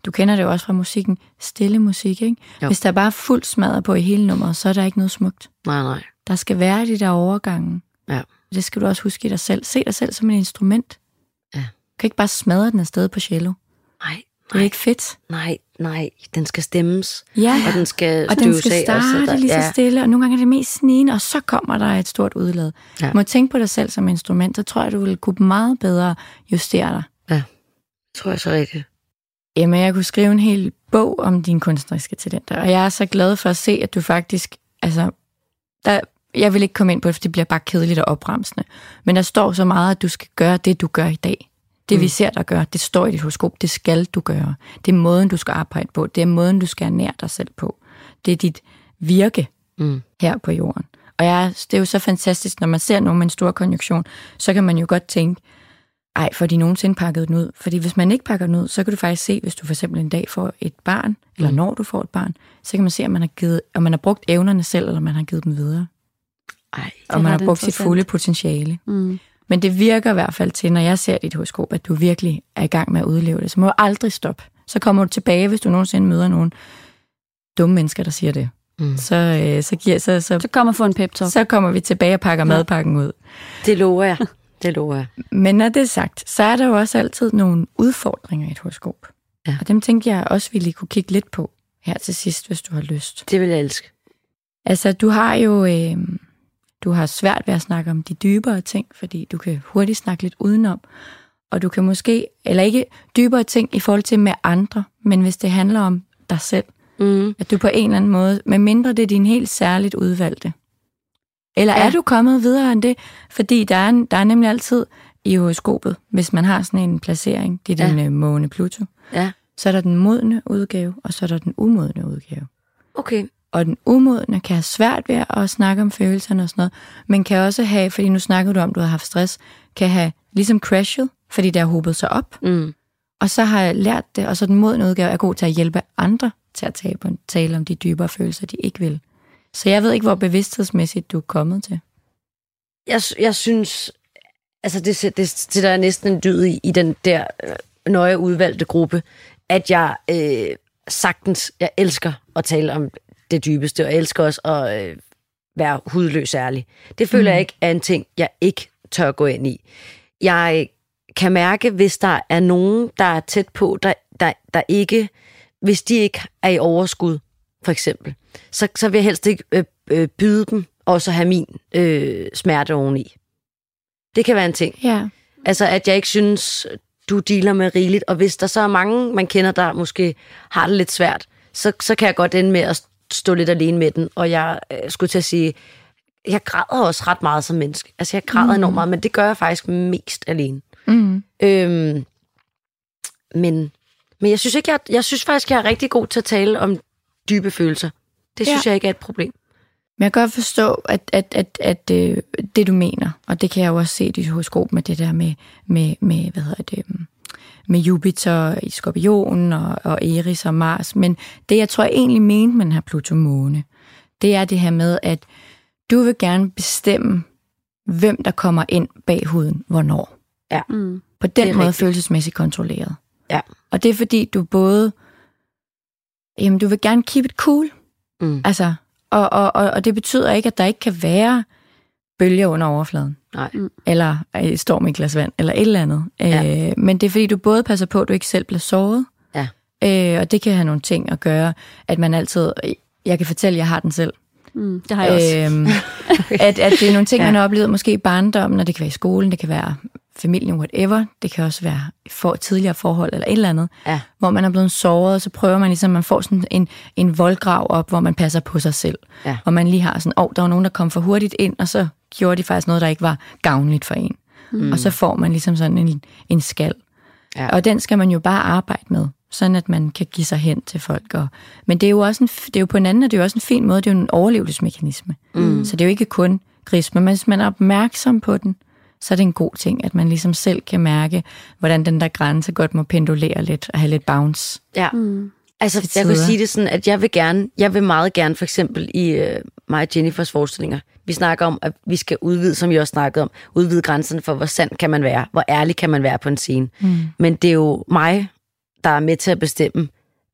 du kender det jo også fra musikken, stille musik, ikke? Jo. Hvis der bare er fuldt smadret på i hele nummeret, så er der ikke noget smukt. Nej, nej. Der skal være de der overgange. Ja. Det skal du også huske i dig selv. Se dig selv som et instrument. Ja. Du kan ikke bare smadre den afsted på cello. Nej. Det er ikke fedt. Nej, nej. Den skal stemmes. Ja, og den skal og den skal starte også, der, lige så ja. stille, og nogle gange er det mest snigende, og så kommer der et stort udlad. Ja. Du må tænke på dig selv som instrument, så tror jeg, du vil kunne meget bedre justere dig. Ja, tror jeg så rigtigt. Emma, jeg kunne skrive en hel bog om dine kunstneriske talenter, og jeg er så glad for at se, at du faktisk, altså, der, jeg vil ikke komme ind på det, for det bliver bare kedeligt og opremsende, men der står så meget, at du skal gøre det, du gør i dag. Det, mm. vi ser dig gøre, det står i dit horoskop, det skal du gøre. Det er måden, du skal arbejde på, det er måden, du skal ernære dig selv på. Det er dit virke mm. her på jorden. Og jeg, det er jo så fantastisk, når man ser nogen med en stor konjunktion, så kan man jo godt tænke, ej, får de nogensinde pakket den ud? Fordi hvis man ikke pakker den ud, så kan du faktisk se, hvis du for eksempel en dag får et barn, eller mm. når du får et barn, så kan man se, om man har, givet, om man har brugt evnerne selv, eller man har givet dem videre. Ej, og man har brugt sit fulde potentiale. Mm. Men det virker i hvert fald til, når jeg ser dit horoskop, at du virkelig er i gang med at udleve det. Så må du aldrig stoppe. Så kommer du tilbage, hvis du nogensinde møder nogle dumme mennesker, der siger det. Mm. Så, øh, så, giver, så, så, så kommer for en pep-talk. Så kommer vi tilbage og pakker ja. madpakken ud. Det lover jeg. Det lover jeg. Men når det er sagt, så er der jo også altid nogle udfordringer i et horoskop. Ja. Og dem tænker jeg også, vi lige kunne kigge lidt på her til sidst, hvis du har lyst. Det vil jeg elske. Altså, du har jo... Øh, Du har svært ved at snakke om de dybere ting, fordi du kan hurtigt snakke lidt udenom. Og du kan måske, eller ikke dybere ting i forhold til med andre, men hvis det handler om dig selv, mm. at du på en eller anden måde, med mindre det er din helt særligt udvalgte. Eller ja. er du kommet videre end det? Fordi der er, der er nemlig altid i horoskopet, hvis man har sådan en placering, det er din ja. måne Pluto, ja. så er der den modne udgave, og så er der den umodne udgave. Okay. Og den umodne kan have svært ved at snakke om følelserne og sådan noget, men kan også have, fordi nu snakker du om, du har haft stress, kan have ligesom crashet, fordi det har hobet sig op. Mm. Og så har jeg lært det, og så den modne udgave er god til at hjælpe andre til at tale, på, tale om de dybere følelser, de ikke vil. Så jeg ved ikke, hvor bevidsthedsmæssigt du er kommet til. Jeg, jeg synes, altså det, det, det der er næsten en dyd i, i den der øh, nøje udvalgte gruppe, at jeg øh, sagtens, jeg elsker at tale om det dybeste, og jeg elsker også at øh, være hudløs ærlig. Det føler mm. jeg ikke er en ting, jeg ikke tør gå ind i. Jeg kan mærke, hvis der er nogen, der er tæt på, der, der, der ikke, hvis de ikke er i overskud, for eksempel, så, så vil jeg helst ikke øh, øh, byde dem, og så have min øh, smerte oveni. Det kan være en ting. Ja. Altså, at jeg ikke synes, du dealer med rigeligt, og hvis der så er mange, man kender, der måske har det lidt svært, så, så kan jeg godt ende med at stå lidt alene med den, og jeg øh, skulle til at sige, jeg græder også ret meget som menneske. Altså, jeg græder mm. enormt meget, men det gør jeg faktisk mest alene. Mm. Øhm, men, men jeg synes ikke, jeg, jeg synes faktisk, jeg er rigtig god til at tale om dybe følelser. Det synes ja. jeg ikke er et problem. Men jeg kan godt forstå, at, at, at, at øh, det du mener, og det kan jeg jo også se i dit horoskop med det der med, med, med hvad hedder det, med Jupiter i Skorpionen og, og Eris og Mars. Men det, jeg tror jeg egentlig mente med den her Pluto-måne, det er det her med, at du vil gerne bestemme, hvem der kommer ind bag huden, hvornår. Ja. Mm. På den måde rigtigt. Følelsesmæssigt kontrolleret. Ja. Og det er fordi, du både, jamen du vil gerne keep it cool. Mm. Altså, og, og, og, og det betyder ikke, at der ikke kan være bølger under overfladen. Nej. Eller øh, storm i glas vand, eller et eller andet. Ja. Øh, men det er fordi, du både passer på, at du ikke selv bliver såret. Ja. Øh, og det kan have nogle ting at gøre, at man altid, jeg kan fortælle, at jeg har den selv. Mm, det har jeg også. Øh, at, at det er nogle ting, ja. man har oplevet måske i barndommen, og det kan være i skolen, det kan være familien, whatever. Det kan også være for tidligere forhold eller et eller andet, ja. hvor man er blevet såret, og så prøver man ligesom, man får sådan en, en voldgrav op, hvor man passer på sig selv. Ja. Og man lige har sådan, åh, oh, der var nogen, der kom for hurtigt ind, og så gjorde de faktisk noget, der ikke var gavnligt for en. Mm. Og så får man ligesom sådan en, en skal. Ja. Og den skal man jo bare arbejde med, sådan at man kan give sig hen til folk. Og, men det er jo også en, det er jo på en anden, og det er jo også en fin måde, det er jo en overlevelsesmekanisme. Mm. Så det er jo ikke kun gris, men hvis man er opmærksom på den, så er det en god ting, at man ligesom selv kan mærke, hvordan den der grænse godt må pendulere lidt og have lidt bounce. Ja, mm. altså jeg vil sige det sådan, at jeg vil gerne, jeg vil meget gerne for eksempel i uh, mig og Jennifers forestillinger, vi snakker om, at vi skal udvide, som vi også snakkede om, udvide grænserne for, hvor sand kan man være, hvor ærlig kan man være på en scene. Mm. Men det er jo mig, der er med til at bestemme,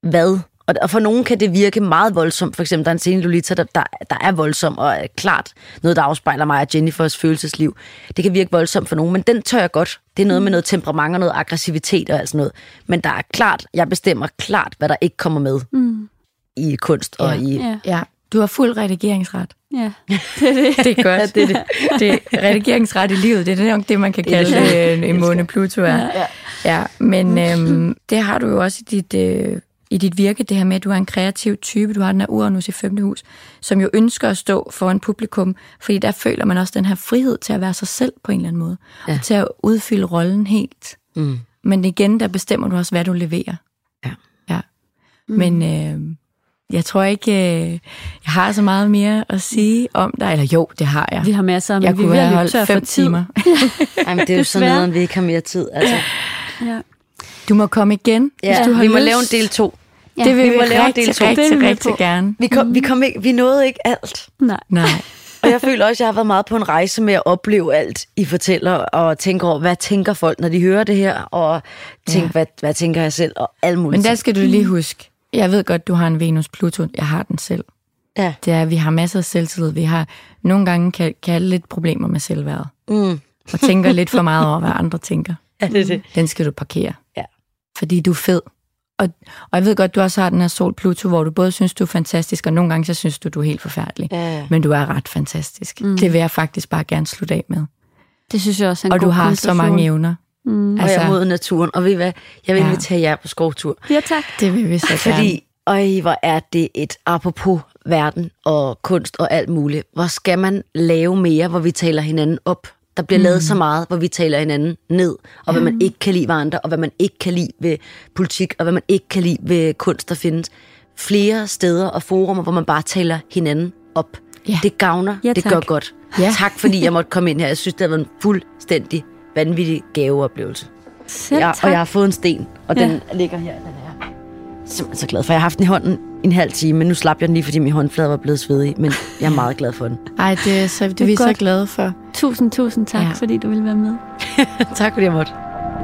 hvad? Og for nogen kan det virke meget voldsomt. For eksempel, der er en scene i Lolita, der, der, der er voldsom og er klart noget, der afspejler mig og Jennifers følelsesliv. Det kan virke voldsomt for nogen, men den tør jeg godt. Det er noget med noget temperament og noget aggressivitet og alt sådan noget. Men der er klart, jeg bestemmer klart, hvad der ikke kommer med mm. i kunst og ja. i... Ja. ja, du har fuld redigeringsret. Ja, det er det. Det er godt. Ja, det, er det. Det er redigeringsret i livet. Det er det, man kan kalde det, en, en måne Pluto er. Ja, ja men øhm, det har du jo også i dit... Øh, i dit virke, det her med, at du er en kreativ type, du har den her Uranus i femte hus, som jo ønsker at stå foran publikum, fordi der føler man også den her frihed til at være sig selv på en eller anden måde, ja. Og til at udfylde rollen helt. Mm. Men igen, der bestemmer du også, hvad du leverer. Ja. ja. Mm. Men øh, jeg tror ikke, øh, jeg har så meget mere at sige om dig, eller jo, det har jeg. Vi har masser, men jeg vi kunne have holdt fem timer. Jamen, det er jo sådan noget, at vi ikke har mere tid. Altså. Ja. Du må komme igen, ja, hvis du har vi lyst. må lave en del to. Ja, det vil vi, vi må rigtig, lave en del rigtig, rigtig, rigtig gerne. Vi, kom, vi, kom ikke, vi nåede ikke alt. Nej. Nej. Og jeg føler også, at jeg har været meget på en rejse med at opleve alt, I fortæller, og tænker over, hvad tænker folk, når de hører det her, og tænker, ja. hvad, hvad tænker jeg selv, og alt muligt. Men der skal du lige huske, jeg ved godt, du har en Venus-Pluto, jeg har den selv. Ja. Det er, vi har masser af selvtillid, vi har nogle gange kan, kan have lidt problemer med selvværd, mm. og tænker lidt for meget over, hvad andre tænker. Ja, det er det. Den skal du parkere, ja. Fordi du er fed. Og, og jeg ved godt, du også har den her Sol-Pluto, hvor du både synes, du er fantastisk, og nogle gange så synes du, du er helt forfærdelig. Ja, ja. Men du er ret fantastisk. Mm. Det vil jeg faktisk bare gerne slutte af med. Det synes jeg også er en og god du har så mange evner. Mm. Altså, og jeg er mod naturen. Og ved I hvad? Jeg vil ja. invitere jer på skovtur. Ja, tak. Det vil vi så gerne. Fordi, øj, hvor er det et apropos verden og kunst og alt muligt. Hvor skal man lave mere, hvor vi taler hinanden op? Der bliver mm. lavet så meget, hvor vi taler hinanden ned, og hvad man ikke kan lide ved andre, og hvad man ikke kan lide ved politik, og hvad man ikke kan lide ved kunst, der findes. Flere steder og forumer, hvor man bare taler hinanden op. Ja. Det gavner, ja, det gør godt. Ja. Tak, fordi jeg måtte komme ind her. Jeg synes, det har været en fuldstændig vanvittig gaveoplevelse. Ja, og jeg har fået en sten, og ja. den ligger her. Den er simpelthen så glad for. Jeg har haft den i hånden en halv time, men nu slap jeg den lige, fordi min håndflade var blevet svedig, men jeg er meget glad for den. Ej, det er, så, det er vi så glade for. Tusind, tusind tak, ja. fordi du ville være med. Tak, fordi jeg måtte.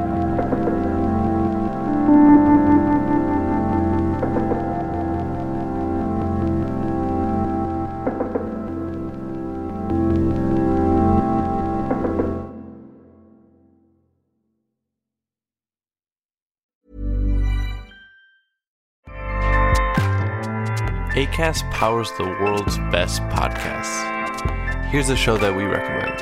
Acast powers the world's best podcasts. Here's a show that we recommend.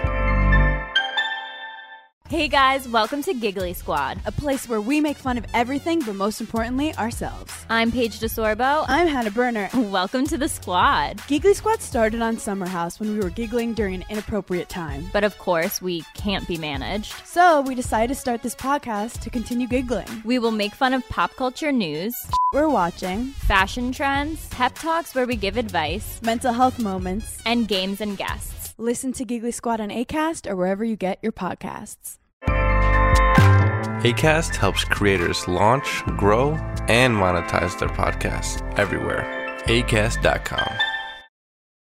Hey guys, welcome to Giggly Squad, a place where we make fun of everything, but most importantly, ourselves. I'm Paige DeSorbo. I'm Hannah Berner. Welcome to the squad. Giggly Squad started on Summer House when we were giggling during an inappropriate time. But of course, we can't be managed. So we decided to start this podcast to continue giggling. We will make fun of pop culture news, we're watching, fashion trends, pep talks where we give advice, mental health moments, and games and guests. Listen to Giggly Squad on Acast or wherever you get your podcasts. Acast helps creators launch, grow, and monetize their podcasts everywhere. Acast dot com.